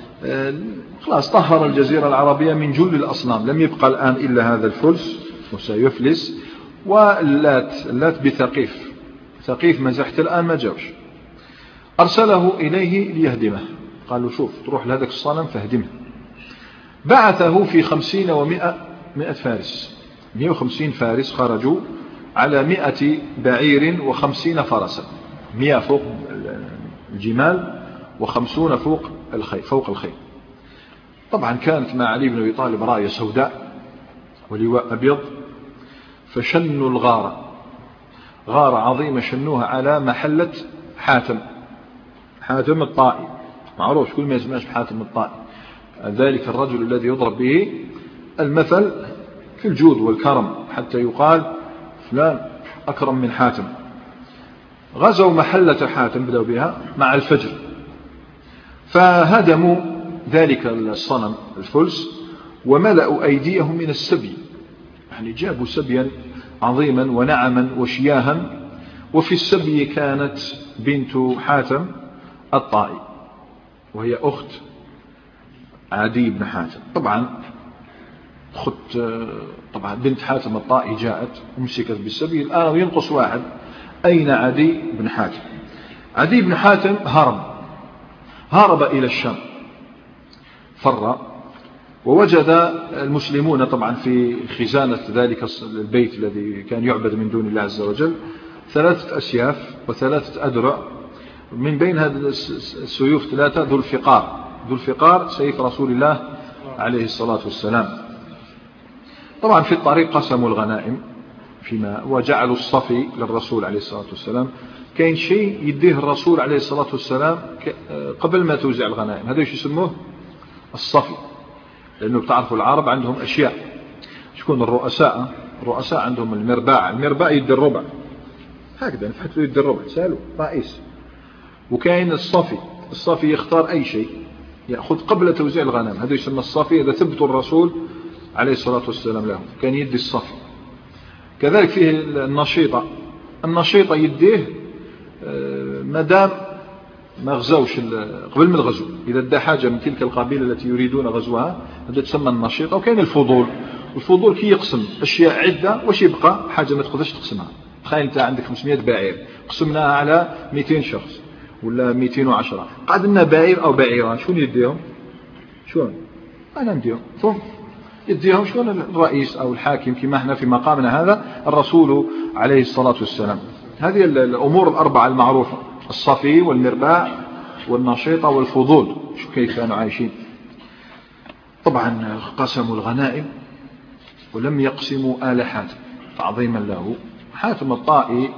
خلاص طهر الجزيرة العربية من جل الأصنام، لم يبقى الآن إلا هذا الفلس وسيفلس. واللات، اللات بثقيف، ثقيف ما زحت الآن ما جاوش، أرسله إليه ليهدمه، قالوا شوف تروح لهذاك الصنم فهدمه. بعثه في خمسين ومئة مئة فارس، مئة وخمسين فارس خرجوا على مئة بعير وخمسين فرسا، مئة فوق الجمال وخمسون فوق الخيل فوق الخيل. طبعا كانت مع علي بن أبي طالب راية سوداء ولواء أبيض، فشنوا الغارة، غارة عظيمة شنوها على محلة حاتم، حاتم الطائي معروف، كل ما يسمعش بحاتم الطائي، ذلك الرجل الذي يضرب به المثل في الجود والكرم حتى يقال فلان أكرم من حاتم. غزوا محلة حاتم بدأوا بها مع الفجر، فهدموا ذلك الصنم الفلس وملأوا أيديهم من السبي، يعني جابوا سبيا عظيما ونعما وشياها. وفي السبي كانت بنت حاتم الطائي وهي أخت عدي بن حاتم. طبعا أخت طبعا بنت حاتم الطائي جاءت ومسكت بالسبي. الآن ينقص واحد، أين عدي بن حاتم؟ عدي بن حاتم هرب هرب إلى الشام، فر، ووجد المسلمون طبعا في خزانة ذلك البيت الذي كان يعبد من دون الله عز وجل ثلاثة أسياف وثلاثة أدرع، من بين هذه السيوف ثلاثة ذو الفقار، ذو الفقار سيف رسول الله عليه الصلاة والسلام. طبعا في الطريق قسموا الغنائم فيما وجعلوا الصفي للرسول عليه الصلاة والسلام. كاين شيء يديه الرسول عليه الصلاة والسلام قبل ما توزع الغنائم، هذا ايش يسموه؟ الصفي، لأنه بتعرفوا العرب عندهم أشياء، شكون الرؤساء؟ الرؤساء عندهم المرباع، المرباع يدي الربع هكذا نفحت له يدي الربع سالوا رئيس. وكاين الصفي، الصفي يختار أي شيء يأخذ قبل توزيع الغنائم، هذا يسمى الصفي، إذا ثبت الرسول عليه الصلاة والسلام له كان يدي الصفي. كذلك فيه النشيطة، النشيطة يديه مدام ما غزوش قبل من الغزو، إذا ادى حاجة من تلك القبيلة التي يريدون غزوها هذا تسمى النشيطة. وكاين الفضول، الفضول كي يقسم أشياء عدة واش يبقى حاجة ما تقدرش تقسمها. تخيل أنت عندك خمسمائة بعير قسمناها على مئتين شخص ولا مئتين وعشرة، قعد لنا بعير أو بعيران، شون يديهم؟ شون أنا نديهم ثم يديهم شون الرئيس أو الحاكم كما احنا في مقامنا هذا الرسول عليه الصلاة والسلام. هذه الأمور الأربعة المعروفة، الصفي والمرباع والنشيطة والفضول، شو كيف كانوا عايشين. طبعا قسموا الغنائم ولم يقسموا آل حاتم تعظيما له. حاتم الطائي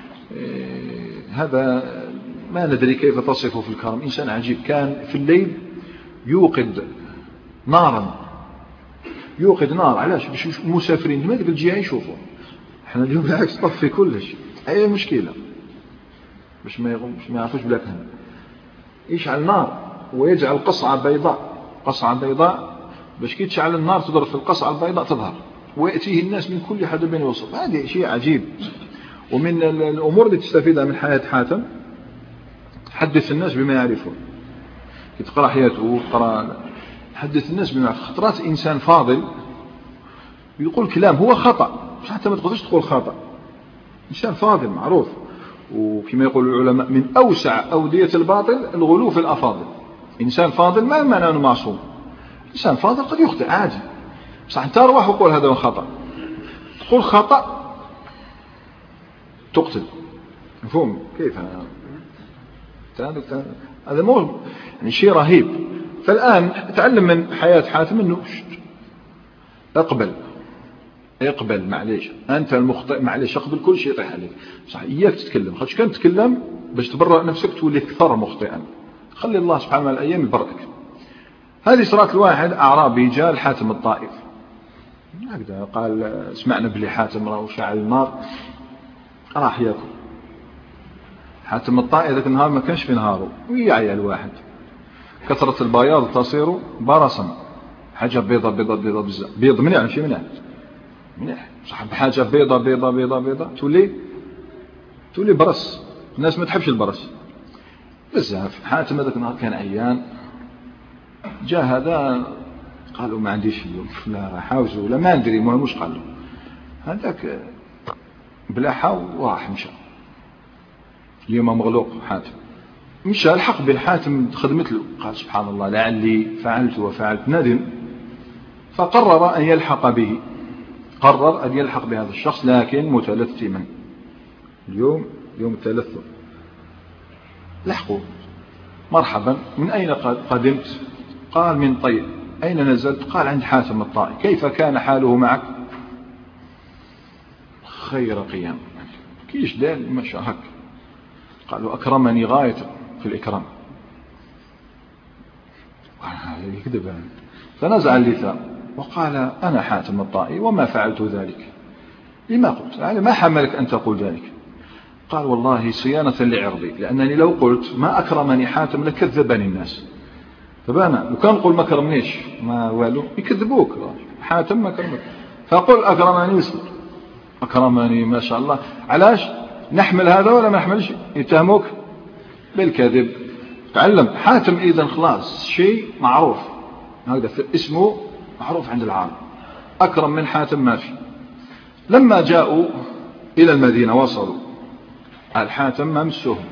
هذا ما ندري كيف تصفه في الكرم، إنسان عجيب، كان في الليل يوقد نارا، يوقد نار، علاش؟ باش المسافرين ما ذاك الجهة يشوفوا. احنا اليوم بالعكس طفي كلش، أي مشكلة باش ما باش ما يعرفوش بلاك هنا. يشعل نار ويجعل قصعة بيضاء، قصعة بيضاء باش كي تشعل النار تضرب في القصعة البيضاء تظهر، ويأتيه الناس من كل حدب وسط. هذا شيء عجيب. ومن الأمور اللي تستفيدها من حياة حاتم حدث الناس بما يعرفون. تقرأ حياته تقرأ حدث الناس بما يعرفون. خطرات إنسان فاضل يقول كلام هو خطأ، حتى ما تقدرش تقول خطأ. إنسان فاضل معروف، وكما يقول العلماء من أوسع أودية الباطل الغلو في الأفاضل. إنسان فاضل ما معناه أنه معصوم. إنسان فاضل قد يخطئ عادي، بصح أنت أروح وقول هذا هو خطأ. تقول خطأ تقتل. مفهوم كيف هذا؟ هذا مو يعني شيء رهيب. فالآن تعلم من حياة حاتم أنه اقبل اقبل معليش أنت المخطئ معليش اقبل كل شيء يطيح عليك. صح إياك تتكلم، خاطش كان تتكلم باش تبرأ نفسك تولي أكثر مخطئا. خلي الله سبحانه وتعالى الأيام يبرئك. هذه صارت الواحد أعرابي جاء الحاتم الطائف هكذا قال سمعنا بلي حاتم راه شعل النار راح ياكل. حاتم الطائي ذاك النهار ما كانش في نهاره ويعيا الواحد، كثرة البياض تصير برصا، حاجة بيضة بيضة بيضة بزاف، بيض منيح ماشي منيح منيح صح، بحاجة بيضة بيضة بيضة بيضة تولي تولي برص. الناس ما تحبش البرص بزاف. حاتم ذاك النهار كان عيان، جاء هذا قالوا ما عنديش اليوم لا حاوزوا ولا ما ندري المهم واش قالوا هذاك بلا حاو وراح مشى. اليوم مغلوق حاتم مشى الحق بالحاتم خدمت له، قال سبحان الله لعلي فعلت وفعلت، ندم فقرر أن يلحق به، قرر أن يلحق بهذا الشخص لكن متلثما. اليوم يوم التلثم لحقوا مرحبا من أين قدمت؟ قال من طيب. أين نزلت؟ قال عند حاتم الطائي. كيف كان حاله معك؟ خير قيام. كيش دال ما شاء هك. قالوا أكرمني غاية في الإكرام. يكذب. فنزع اللثام وقال أنا حاتم الطائي وما فعلت ذلك. لما قلت؟ يعني ما حملك أن تقول ذلك؟ قال والله صيانة لعرضي، لأنني لو قلت ما أكرمني حاتم لكذبني الناس. فبانا لو كان نقول ما كرمنيش ما والو يكذبوك، حاتم ما كرمك. فقل أكرمني وصلت أكرمني ما شاء الله. علاش نحمل هذا ولا ما نحملش؟ يتهموك بالكذب. تعلم حاتم إذن خلاص شيء معروف هذا اسمه معروف عند العالم، أكرم من حاتم ما في. لما جاءوا إلى المدينة وصلوا الحاتم ما مسوهم.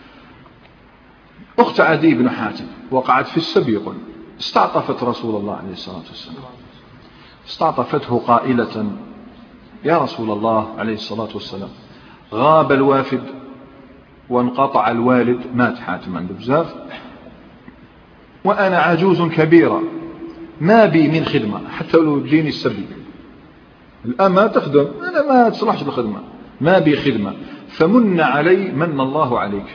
أخت عدي بن حاتم وقعت في السبيق، استعطفت رسول الله عليه الصلاة والسلام، استعطفته قائلة يا رسول الله عليه الصلاة والسلام غاب الوافد وانقطع الوالد، مات حاتم عنده بزاف، وأنا عجوز كبيرة ما بي من خدمة، حتى لو ديني السبي الآن ما تخدم أنا ما تصلحش الخدمة، ما بي خدمة، فمن علي من الله عليك.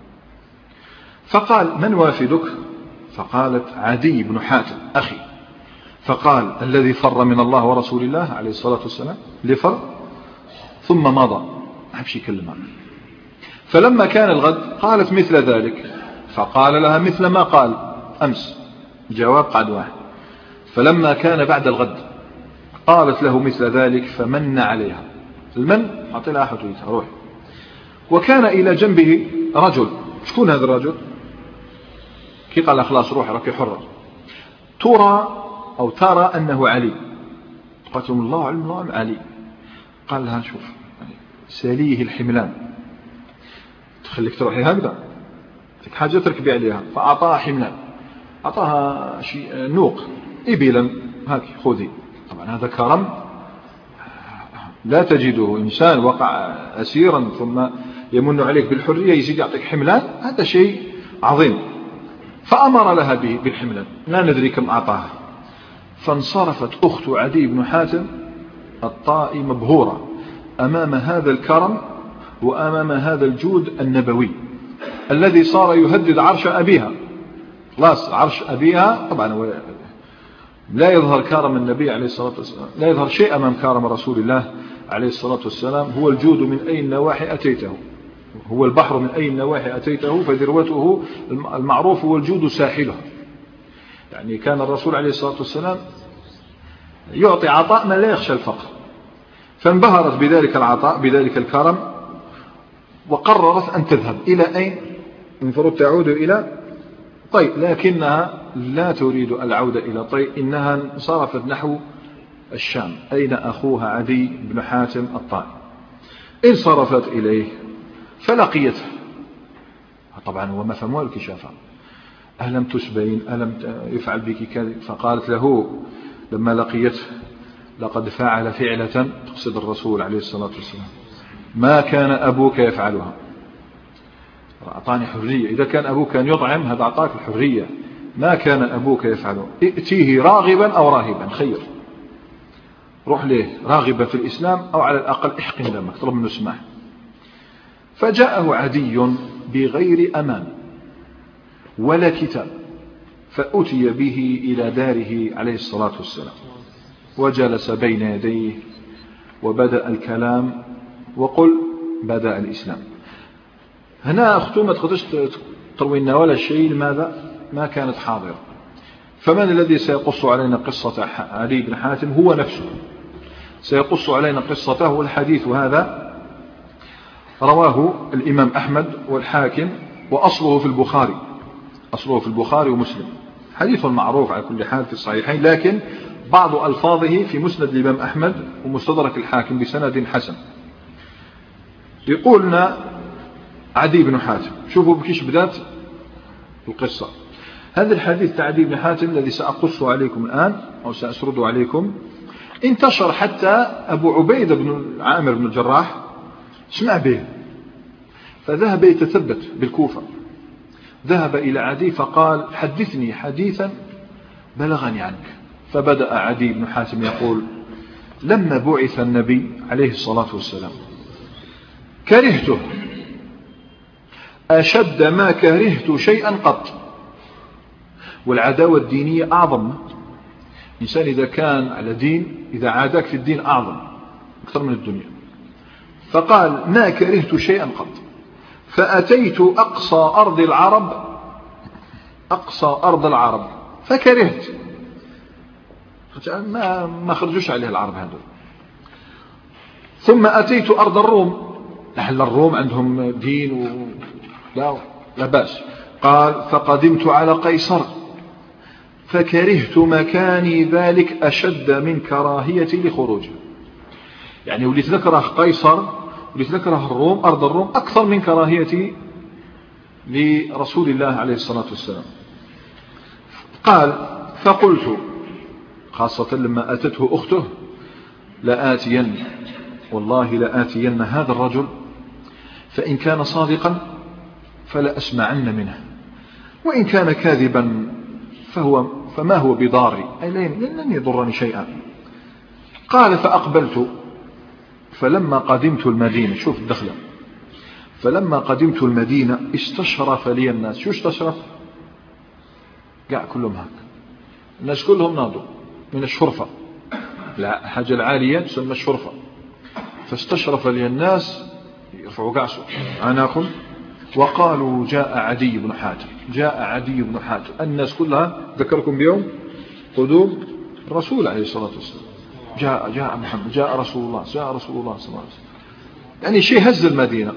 فقال من وافدك؟ فقالت عدي بن حاتم أخي. فقال الذي فر من الله ورسول الله عليه الصلاة والسلام لفر ثم مضى، ما حبش يكلمها. فلما كان الغد قالت مثل ذلك، فقال لها مثل ما قال أمس، جواب قعد واحد. فلما كان بعد الغد قالت له مثل ذلك فمن عليها، المن أعطي لها حتويتها روح. وكان إلى جنبه رجل، شكون هذا الرجل؟ كي قال خلاص روح راكي حرة، ترى أو ترى أنه علي. قالت له الله علم الله علي. قال لها شوف ساليه الحملان، تخليك تروحي هكذا حاجة تركبي عليها. فأعطاها حملان، أعطاها شيء نوق إبلا هاك خذي. طبعا هذا كرم لا تجده، إنسان وقع أسيرا ثم يمن عليك بالحرية يزيد يعطيك حملان، هذا شيء عظيم. فأمر لها به بالحملان، لا ندري كم أعطاها. فانصرفت أخت عدي بن حاتم الطائي مبهورة أمام هذا الكرم وأمام هذا الجود النبوي الذي صار يهدد عرش أبيها. خلاص عرش أبيها طبعا لا يظهر كرم النبي عليه الصلاة والسلام، لا يظهر شيء أمام كرم رسول الله عليه الصلاة والسلام. هو الجود من أي النواحي أتيته، هو البحر من أي النواحي أتيته، فذروته المعروف هو الجود ساحله. يعني كان الرسول عليه الصلاة والسلام يعطي عطاء من لا يخشى الفقر. فانبهرت بذلك العطاء بذلك الكرم، وقررت أن تذهب إلى أين؟ المفروض تعود إلى طي، لكنها لا تريد العودة إلى طي، إنها انصرفت نحو الشام أين أخوها عدي بن حاتم الطائي. انصرفت إليه فلقيته، طبعا هو ما فهموا الكشافة، ألم تسبين ألم يفعل بك كذا؟ فقالت له لما لقيته لقد فعل فعلة، تقصد الرسول عليه الصلاة والسلام، ما كان أبوك يفعلها. أعطاني حرية، إذا كان أبوك كان يطعم هذا أعطاك الحرية، ما كان أبوك يفعله، ائتيه راغبا أو راهبا، خير، روح ليه راغبا في الإسلام أو على الأقل احقن دمك، طلب منه سماح. فجاءه عدي بغير أمان ولا كتاب، فأتي به إلى داره عليه الصلاة والسلام، وجلس بين يديه وبدأ الكلام، وقل بدأ الإسلام. هنا أختو ما تقدرش تروي لنا ولا شيء، لماذا؟ ما كانت حاضرة. فمن الذي سيقص علينا قصة علي بن حاتم؟ هو نفسه سيقص علينا قصته. والحديث هذا رواه الإمام أحمد والحاكم، وأصله في البخاري، أصله في البخاري ومسلم، حديث معروف على كل حال في الصحيحين، لكن بعض ألفاظه في مسند الإمام أحمد ومستدرك الحاكم بسند حسن. يقولنا عدي بن حاتم، شوفوا بكيش بدات القصة. هذا الحديث تاع عدي بن حاتم الذي سأقص عليكم الآن أو سأسرد عليكم انتشر حتى أبو عبيدة بن عامر بن الجراح سمع به، فذهب يتثبت بالكوفة، ذهب إلى عدي فقال حدثني حديثا بلغني عنك. فبدأ عدي بن حاتم يقول لما بعث النبي عليه الصلاة والسلام كرهته أشد ما كرهت شيئا قط. والعداوة الدينية أعظم، إنسان إذا كان على دين إذا عاداك في الدين أعظم أكثر من الدنيا. فقال ما كرهت شيئا قط، فأتيت أقصى أرض العرب، أقصى أرض العرب فكرهت، ما ما خرجوش عليه العرب هذول. ثم أتيت أرض الروم، لحل الروم عندهم دين و... لا لا بأس. قال فقدمت على قيصر فكرهت مكاني ذلك أشد من كراهيتي لخروجه. يعني وليت نكره قيصر وليت نكره الروم، أرض الروم، أكثر من كراهيتي لرسول الله عليه الصلاة والسلام. قال فقلت، خاصة لما أتته أخته، لآتين والله لآتين هذا الرجل فإن كان صادقا فلا أسمعن منه، وإن كان كاذبا فهو فما هو بضاري، أي لن يضرني شيئا. قال فأقبلت، فلما قدمت المدينة، شوف الدخلة، فلما قدمت المدينة استشرف لي الناس. شو استشرف؟ قاع كلهم هك، الناس كلهم ناضوا من الشرفة، لا حاجة العالية تسمى الشرفة. فاستشرف لي الناس يرفعوا قعصوا عناكم وقالوا جاء عدي بن حاتم، جاء عدي بن حاتم. الناس كلها ذكركم بيوم قدوم الرسول عليه الصلاة والسلام، جاء جاء محمد، جاء رسول الله، جاء رسول الله صلى الله عليه وسلم، يعني شيء هز المدينة.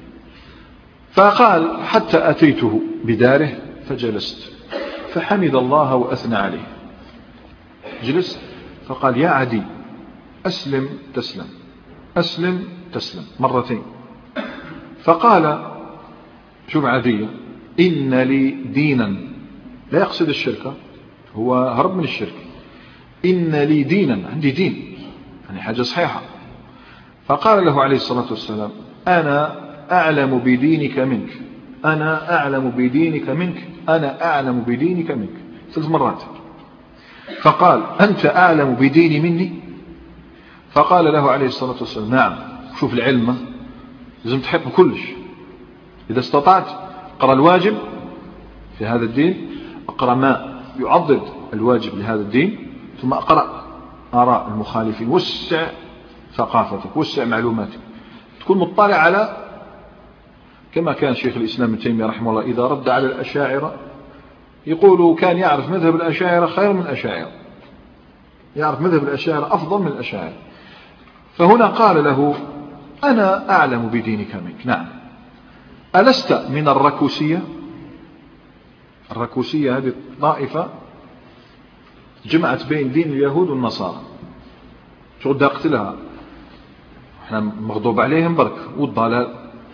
فقال حتى أتيته بداره فجلست فحمد الله وأثنى عليه. جلست فقال يا عدي أسلم تسلم، أسلم تسلم، مرتين. فقال شوف عدي إن لي دينا، لا يقصد الشركة، هو هرب من الشرك، إن لي دينا، عندي دين، يعني حاجة صحيحة. فقال له عليه الصلاة والسلام أنا أعلم بدينك منك، أنا أعلم بدينك منك، أنا أعلم بدينك منك، ثلاث مرات. فقال أنت أعلم بديني مني؟ فقال له عليه الصلاة والسلام نعم. شوف العلم لازم تحب كلش، إذا استطعت اقرأ الواجب في هذا الدين، اقرأ ما يعضد الواجب لهذا الدين، ثم اقرأ آراء المخالفين، وسع ثقافتك، وسع معلوماتك، تكون مطلع على، كما كان شيخ الإسلام ابن تيمية رحمه الله إذا رد على الأشاعرة يقول كان يعرف مذهب الأشاعرة خير من الأشاعرة، يعرف مذهب الأشاعرة أفضل من الأشاعرة. فهنا قال له أنا أعلم بدينك منك. نعم. ألست من الركوسية؟ الركوسية هذه طائفة جمعت بين دين اليهود والنصارى، شو بدي أقتلها، احنا مغضوب عليهم برك، والضلال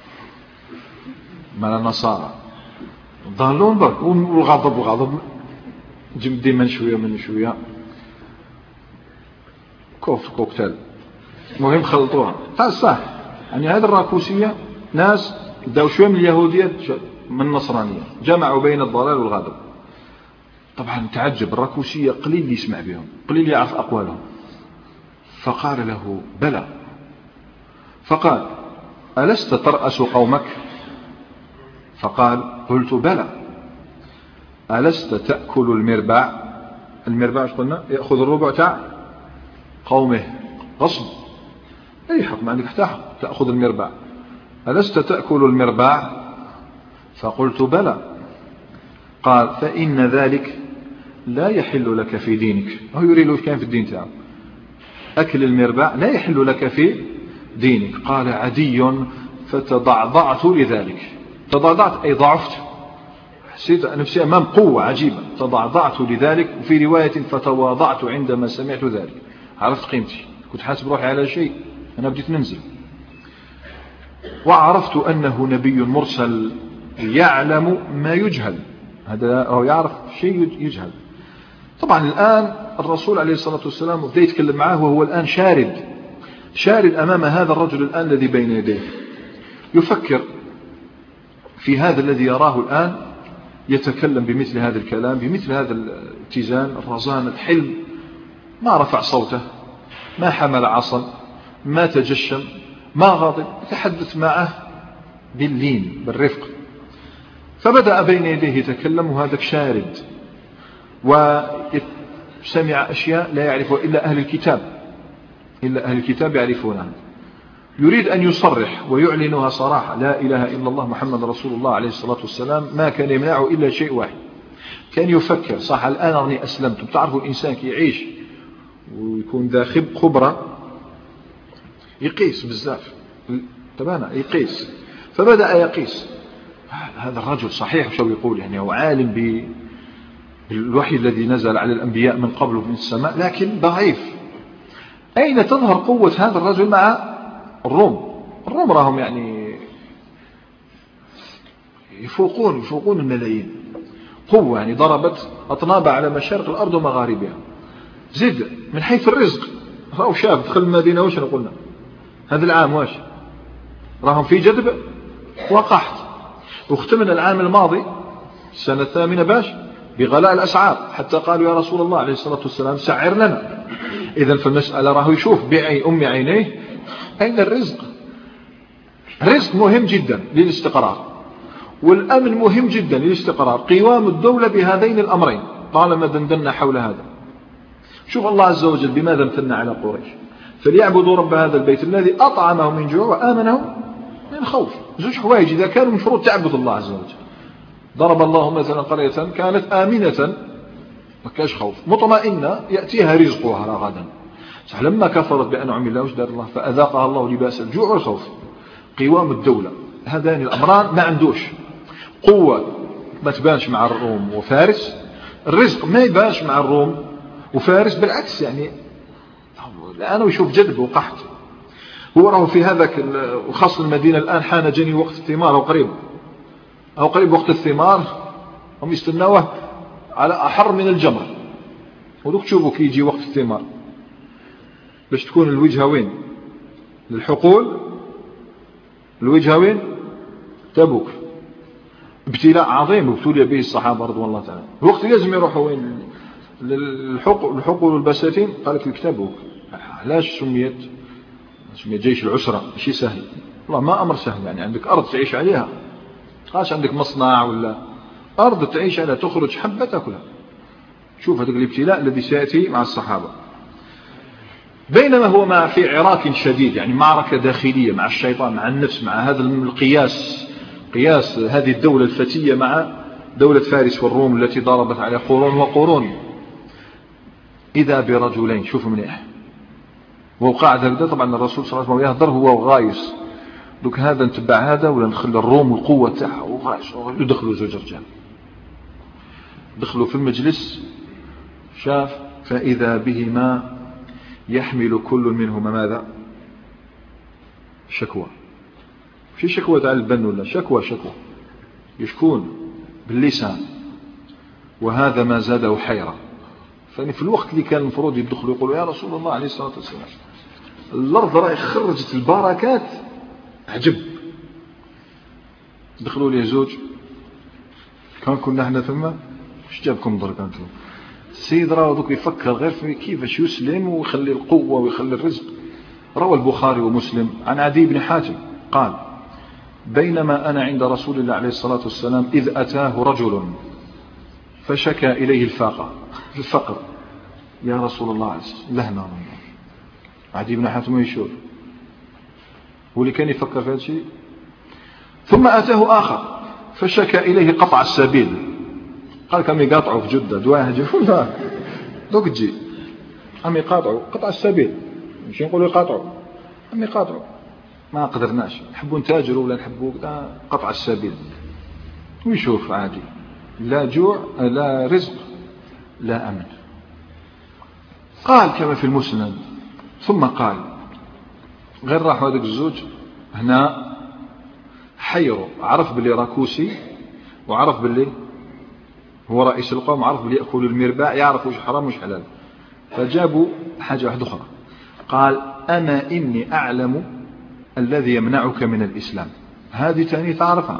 مال النصارى ضالون برك، والغضب والغضب جبدي من شوية من شوية كوف كوكتيل، مهم خلطوها. هذا صح. يعني هذه الراكوسية ناس داو شوية من اليهودية من النصرانية، جمعوا بين الضلال والغضب. طبعا تعجب، الراكوسية قليل يسمع بهم، قليل يعرف أقوالهم. فقال له بلى. فقال ألست ترأس قومك؟ فقال قلت بلى. ألست تأكل المربع؟ المربع قلنا يأخذ الربع تاع قومه غصب، أي حق ما عندك حتى حق تأخذ المربع. ألست تأكل المربع؟ فقلت بلى. قال فإن ذلك لا يحل لك في دينك. هو يريد له كان في الدين تاعه أكل المربع لا يحل لك في دينك. قال عدي فتضعضعت لذلك. تضعضعت أي ضعفت، حسيت نفسي أمام قوة عجيبة. تضعضعت لذلك، وفي رواية فتواضعت عندما سمعت ذلك. عرفت قيمتي، كنت حاسب روحي على شيء، أنا بديت ننزل. وعرفت أنه نبي مرسل يعلم ما يجهل. هذا هو يعرف شيء يجهل. طبعا الآن الرسول عليه الصلاة والسلام بدأ يتكلم معه وهو الآن شارد شارد أمام هذا الرجل الآن الذي بين يديه، يفكر في هذا الذي يراه الآن، يتكلم بمثل هذا الكلام، بمثل هذا الاتزان، الرزانة، الحلم. ما رفع صوته، ما حمل عصا، ما تجشم، ما غاضب، يتحدث معه باللين بالرفق. فبدأ بين يديه يتكلم، وهذا شارد وسمع أشياء لا يعرفها إلا أهل الكتاب، إلا أهل الكتاب يعرفونها. يريد أن يصرح ويعلنها صراحة، لا إله إلا الله محمد رسول الله عليه الصلاة والسلام. ما كان يمنعه إلا شيء واحد، كان يفكر صح الآن أني أسلمت. بتعرفوا الإنسان كي يعيش ويكون ذا خبرة يقيس بزاف، تبانا يقيس. فبدأ يقيس هذا الرجل صحيح شو يقول، يعني هو عالم بالوحي الذي نزل على الأنبياء من قبل من السماء، لكن ضعيف. أين تظهر قوة هذا الرجل مع الروم؟ الروم راهم يعني يفوقون يفوقون الملايين قوة، يعني ضربت أطناب على مشارق الأرض ومغاربها. زد من حيث الرزق، راهو شاب دخل المدينة وش قلنا هذا العام واش راهم في جدب وقحط. واختمنا العام الماضي السنة الثامنة باش بغلاء الأسعار، حتى قالوا يا رسول الله عليه الصلاة والسلام سعر لنا. إذن فالمسألة راهو يشوف بعي أم عينيه أين الرزق. الرزق مهم جدا للاستقرار، والأمن مهم جدا للاستقرار. قوام الدولة بهذين الأمرين طالما دندنا حول هذا. شوف الله عز وجل بماذا امتن على قريش، فليعبدوا رب هذا البيت الذي أطعمهم من جوع وآمنهم من خوف. زوج حوايج إذا كانوا مفروض تعبد الله عز وجل. ضرب الله مثلا قرية كانت آمنة ما كاش خوف، مطمئنة يأتيها رزقها رغدا. صح لما كفرت بأنعم الله وش دار الله؟ فأذاقها الله لباس الجوع والخوف. قوام الدولة هذان الأمران ما عندوش قوة، ما تبانش مع الروم وفارس. الرزق ما يبانش مع الروم وفارس، بالعكس يعني الآن يشوف جدب وقحط. هو راه في هذاك وخاصة المدينة الآن حان جني وقت الثمار، أو قريب أو قريب وقت الثمار، هم يستناوه على أحر من الجمر. ودوك تشوفوا كي يجي وقت الثمار باش تكون الوجهة وين للحقول، الوجهة وين تبوك. ابتلاء عظيم ابتلي به الصحابة رضوان الله تعالى. الوقت لازم يروحوا وين للحقول الحقول والبساتين. قال لك الكتاب علاش سميت سميت جيش العسرة؟ ماشي سهل والله، ما أمر سهل. يعني عندك أرض تعيش عليها، خاص عندك مصنع ولا أرض تعيش عليها، تخرج حبة تأكلها. شوف هذا الابتلاء الذي سيأتي مع الصحابة. بينما هو مع في عراك شديد، يعني معركة داخلية مع الشيطان، مع النفس، مع هذا القياس، قياس هذه الدولة الفتية مع دولة فارس والروم التي ضربت على قرون وقرون. إذا برجلين، شوفوا منيح، وهو قاعد هكذا. طبعا الرسول صلى الله عليه وسلم يهضر هو غايص، دوك هذا نتبع هذا ولا نخلي الروم والقوة تاعها وغايص. يدخلوا زوج رجال، دخلوا في المجلس، شاف فإذا بهما يحمل كل منهما ماذا؟ شكوى. في شكوى تاع البن ولا شكوى شكوى يشكون باللسان، وهذا ما زاده حيرة. فاني في الوقت اللي كان المفروض يدخلوا يقولوا يا رسول الله عليه الصلاة والسلام الأرض راه خرجت البركات عجب، دخلوا لي زوج، كان كنا احنا ثم اش جابكم درك انتم؟ السيد راه دوك يفكر غير في كيفاش يسلم ويخلي القوة ويخلي الرزق. روى البخاري ومسلم عن عدي بن حاتم قال بينما أنا عند رسول الله عليه الصلاة والسلام إذ أتاه رجل فشكى إليه الفاقة الفقر. يا رسول الله عليه الصلاة لهنا عدي بن حاتم يشوف هو اللي كان يفكر في هذا الشيء. ثم أتاه آخر فشكى إليه قطع السبيل، قال كم يقاطعوا في جدة دواء هجفونا دوك تجي أم يقاطعوا قطع السبيل، مش نقولوا يقاطعوا أم يقاطعوا، ما قدرناش نحبوا نتاجروا ولا نحبوا قطع السبيل. ويشوف عادي لا جوع لا رزق لا أمن. قال كما في المسند ثم قال غير راح هذاك الزوج هنا حيره، عرف باللي راكوسي وعرف باللي هو رئيس القوم، عرف باللي يأكل المرباع، يعرف وش حرام وش حلال. فجابوا حاجة واحدة أخرى، قال أما إني أعلم الذي يمنعك من الإسلام. هذه تاني تعرفها.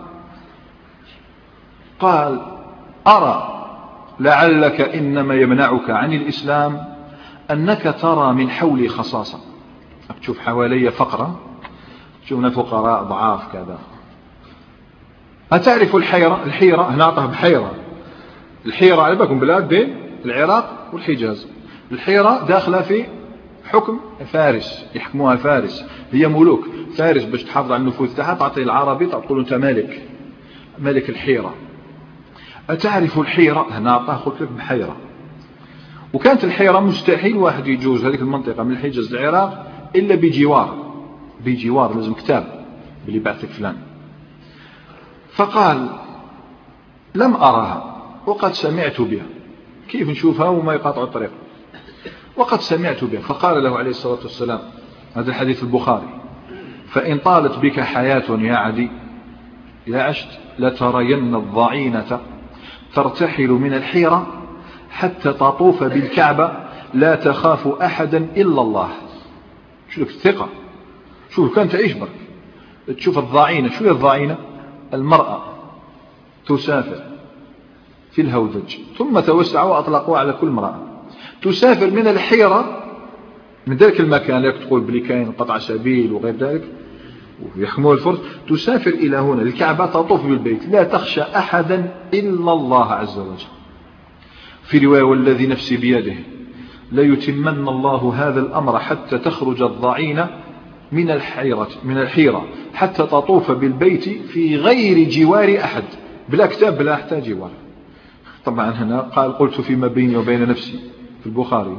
قال أرى لعلك إنما يمنعك عن الإسلام أنك ترى من حولي خصاصة، تشوف حوالي فقرة، تشوفنا فقراء ضعاف كذا. أتعرف الحيرة؟ الحيرة هنا أعطاه بحيرة. الحيرة على بالكم بلاد بين العراق والحجاز. الحيرة داخلة في حكم فارس، يحكموها فارس، هي ملوك فارس باش تحافظ على النفوذ تاعها تعطي العربي تقول أنت ملك، ملك الحيرة. أتعرف الحيرة؟ هنا أعطاه قلت لك بحيرة. وكانت الحيرة مستحيل واحد يجوز هذه المنطقة من الحجاز للعراق إلا بجوار، بجوار لازم كتاب باللي بعثك فلان. فقال لم أراها وقد سمعت بها، كيف نشوفها وما يقاطع الطريق؟ وقد سمعت بها. فقال له عليه الصلاة والسلام، هذا الحديث البخاري، فإن طالت بك حياة يا عدي إذا عشت لترين الضعينة ترتحل من الحيرة حتى تطوف بالكعبة لا تخاف أحدا إلا الله. شو لك الثقة؟ شوف كان تعيش برك تشوف الضعينة. شو هي الضعينة؟ المرأة تسافر في الهودج ثم توسعوا وأطلقوا على كل امرأة، تسافر من الحيرة من ذلك المكان لك تقول بلي كاين قطع سبيل وغير ذلك ويحكموه الفرس، تسافر إلى هنا الكعبة تطوف بالبيت لا تخشى أحدا إلا الله عز وجل. في رواية والذي نفسي بيده ليتمن الله هذا الأمر حتى تخرج الضعينة من الحيرة من الحيرة حتى تطوف بالبيت في غير جوار أحد، بلا كتاب بلا حتى جوار. طبعا هنا قال قلت فيما بيني وبين نفسي في البخاري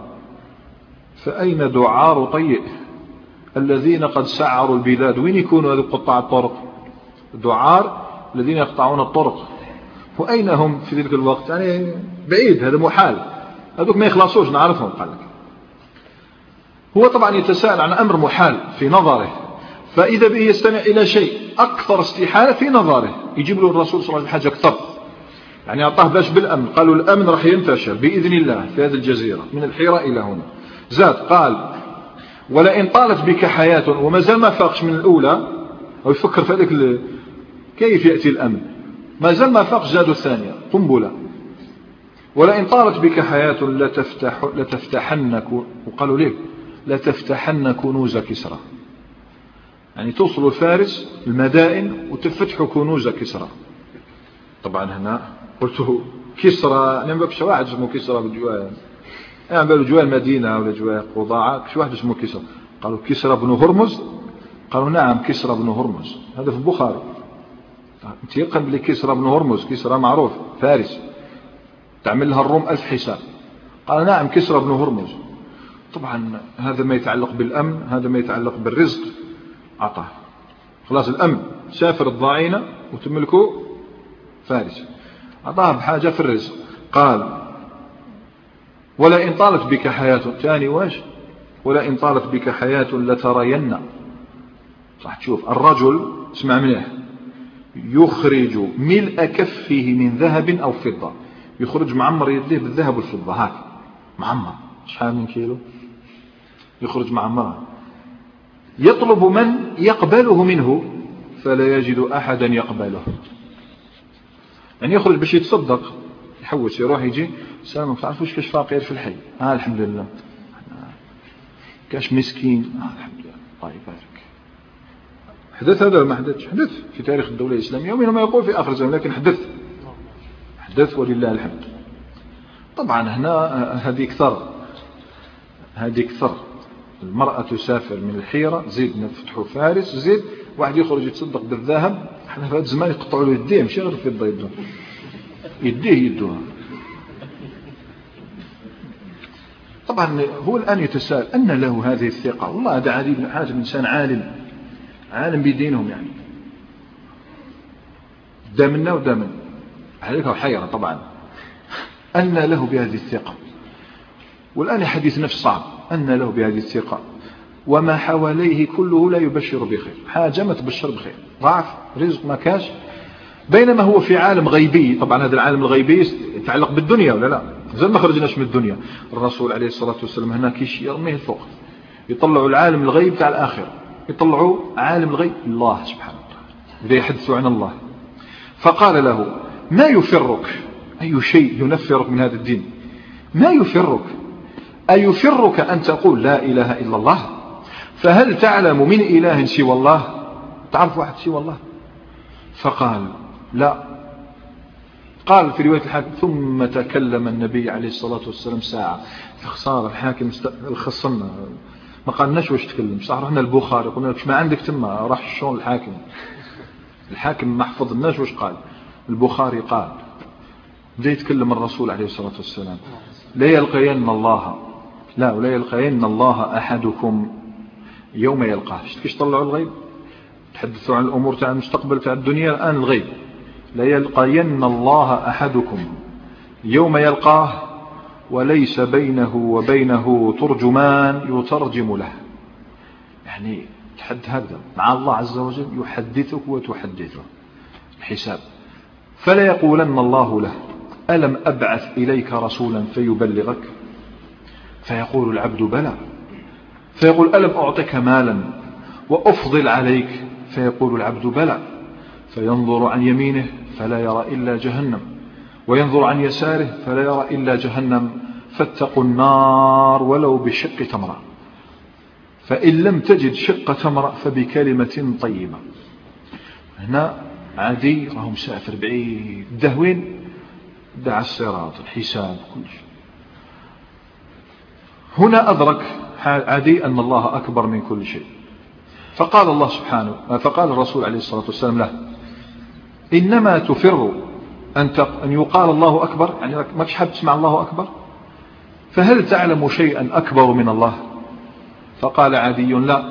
فأين دعار طيء الذين قد سعروا البلاد؟ وين يكونوا هذو قطاع الطرق؟ دعار الذين يقطعون الطرق، وأين هم في ذلك الوقت؟ يعني بعيد، هذا محال، هذوك ما يخلصوش نعرفهم. قال لك هو طبعا يتساءل عن أمر محال في نظره، فإذا به يستمع إلى شيء أكثر استحالة في نظره، يجيب له الرسول صلى الله عليه وسلم حاجة أكثر، يعني أعطاه باش بالأمن. قالوا الأمن راح ينتشر بإذن الله في هذه الجزيرة من الحيرة إلى هنا. زاد قال ولئن طالت بك حياة، وما زال ما فاقش من الأولى أو يفكر في ذلك كيف يأتي الأمن، ما زال ما فاقش زادوا الثانية قنبلة. ولئن طالت بك حياة لتفتح لتفتحن، وقالوا ليه لتفتحن كنوز كسرى، يعني توصلوا فارس المدائن وتفتحوا كنوز كسرى. طبعا هنا قلت كسرى يعني ما بكش واحد اسمه كسرى بالجوال، يعني بالو جوال المدينة ولا جوال قضاعة كش واحد اسمه كسرى. قالوا كسرى بن هرمز، قالوا نعم كسرى بن هرمز، هذا في البخاري. انت يقن بلي كسرى بن هرمز، كسرى معروف فارس تعمل لها الروم ألف حساب، قال نعم كسرى بن هرمز. طبعا هذا ما يتعلق بالأمن، هذا ما يتعلق بالرزق، أعطاه خلاص الأمن، سافر الضاعينة وتملكوا فارس، أعطاه بحاجة في الرزق. قال ولئن طالت بك حياة، ثاني واش ولئن طالت بك حياة لترين. صح تشوف الرجل اسمع منه يخرج ملء كفه من ذهب أو فضة، يخرج معمر يديه بالذهب والفضة، هاك معمر شحال من كيلو يخرج معمر، يطلب من يقبله منه فلا يجد أحدا يقبله. يعني يخرج باش يتصدق، يحوس يروح يجي سلام ما تعرفوش كاش فقير في الحي، ها آه الحمد لله، كاش مسكين، ها آه الحمد لله الله يبارك. حدث هذا ما حدثش، حدث في تاريخ الدولة الإسلامية ومنهم ما يقول في آخر الزمن، لكن حدث حدث ولله الحمد. طبعا هنا هذه كثر، هذه كثر المرأة تسافر من الحيرة، زيد نفتحوا فارس، زيد واحد يخرج يتصدق بالذهب. احنا في هذا الزمان يقطعوا له يديه، مش غير في الضيض يديه يدوها. طبعا هو الآن يتساءل أن له هذه الثقة، والله هذا عدي بن حاتم إنسان عالم، عالم بدينهم، يعني دامنا ودامنا عليك حيرة طبعا أن له بهذه الثقة. والآن حديث نفس صعب، أن له بهذه الثقة وما حواليه كله لا يبشر بخير، حاجة ما تبشر بخير، ضعف رزق ما كاش، بينما هو في عالم غيبي. طبعا هذا العالم الغيبي يتعلق بالدنيا ولا لا؟ زي ما خرجناش من الدنيا. الرسول عليه الصلاة والسلام هنا كيش يرميه الفوق، يطلعوا العالم الغيب تاع الآخر، يطلعوا عالم الغيب الله سبحانه وتعالى، بدأ يحدثوا عن الله. فقال له ما يفرك، أي شيء ينفرك من هذا الدين؟ ما يفرك؟ أيفرك أن تقول لا إله إلا الله؟ فهل تعلم من إله سوى الله؟ تعرف واحد سوى الله؟ فقال لا. قال في رواية الحاكم ثم تكلم النبي عليه الصلاة والسلام ساعة. خسارة الحاكم الخصنا ما قالناش واش تكلم، صح رحنا البخاري قلنا لك ما عندك تما، راح شلون الحاكم الحاكم ما حفظناش واش قال. البخاري قال بدا يتكلم الرسول عليه الصلاة والسلام لا يلقين الله، لا ولا يلقين الله أحدكم يوم يلقاه. كيش طلعوا الغيب، تحدثوا عن الأمور تاع المستقبل تاع الدنيا، الآن الغيب. لا يلقين الله أحدكم يوم يلقاه وليس بينه وبينه ترجمان يترجم له. يعني تحدث هذا مع الله عز وجل، يحدثك وتحدثه الحساب. فلا يقولن الله له ألم أبعث إليك رسولا فيبلغك؟ فيقول العبد بلى. فيقول ألم أعطك مالا وأفضل عليك؟ فيقول العبد بلى. فينظر عن يمينه فلا يرى إلا جهنم، وينظر عن يساره فلا يرى إلا جهنم، فاتقوا النار ولو بشق تمرة، فإن لم تجد شق تمرة فبكلمة طيبة. هنا عادي راهو مسافر بعيد، دهوين دع الصراط الحساب كل شيء. هنا أدرك عادي أن الله أكبر من كل شيء. فقال الله سبحانه، فقال الرسول عليه الصلاة والسلام له إنما تفر أن يقال الله أكبر، يعني ما تحب تسمع الله أكبر، فهل تعلم شيئا أكبر من الله؟ فقال عدي لا.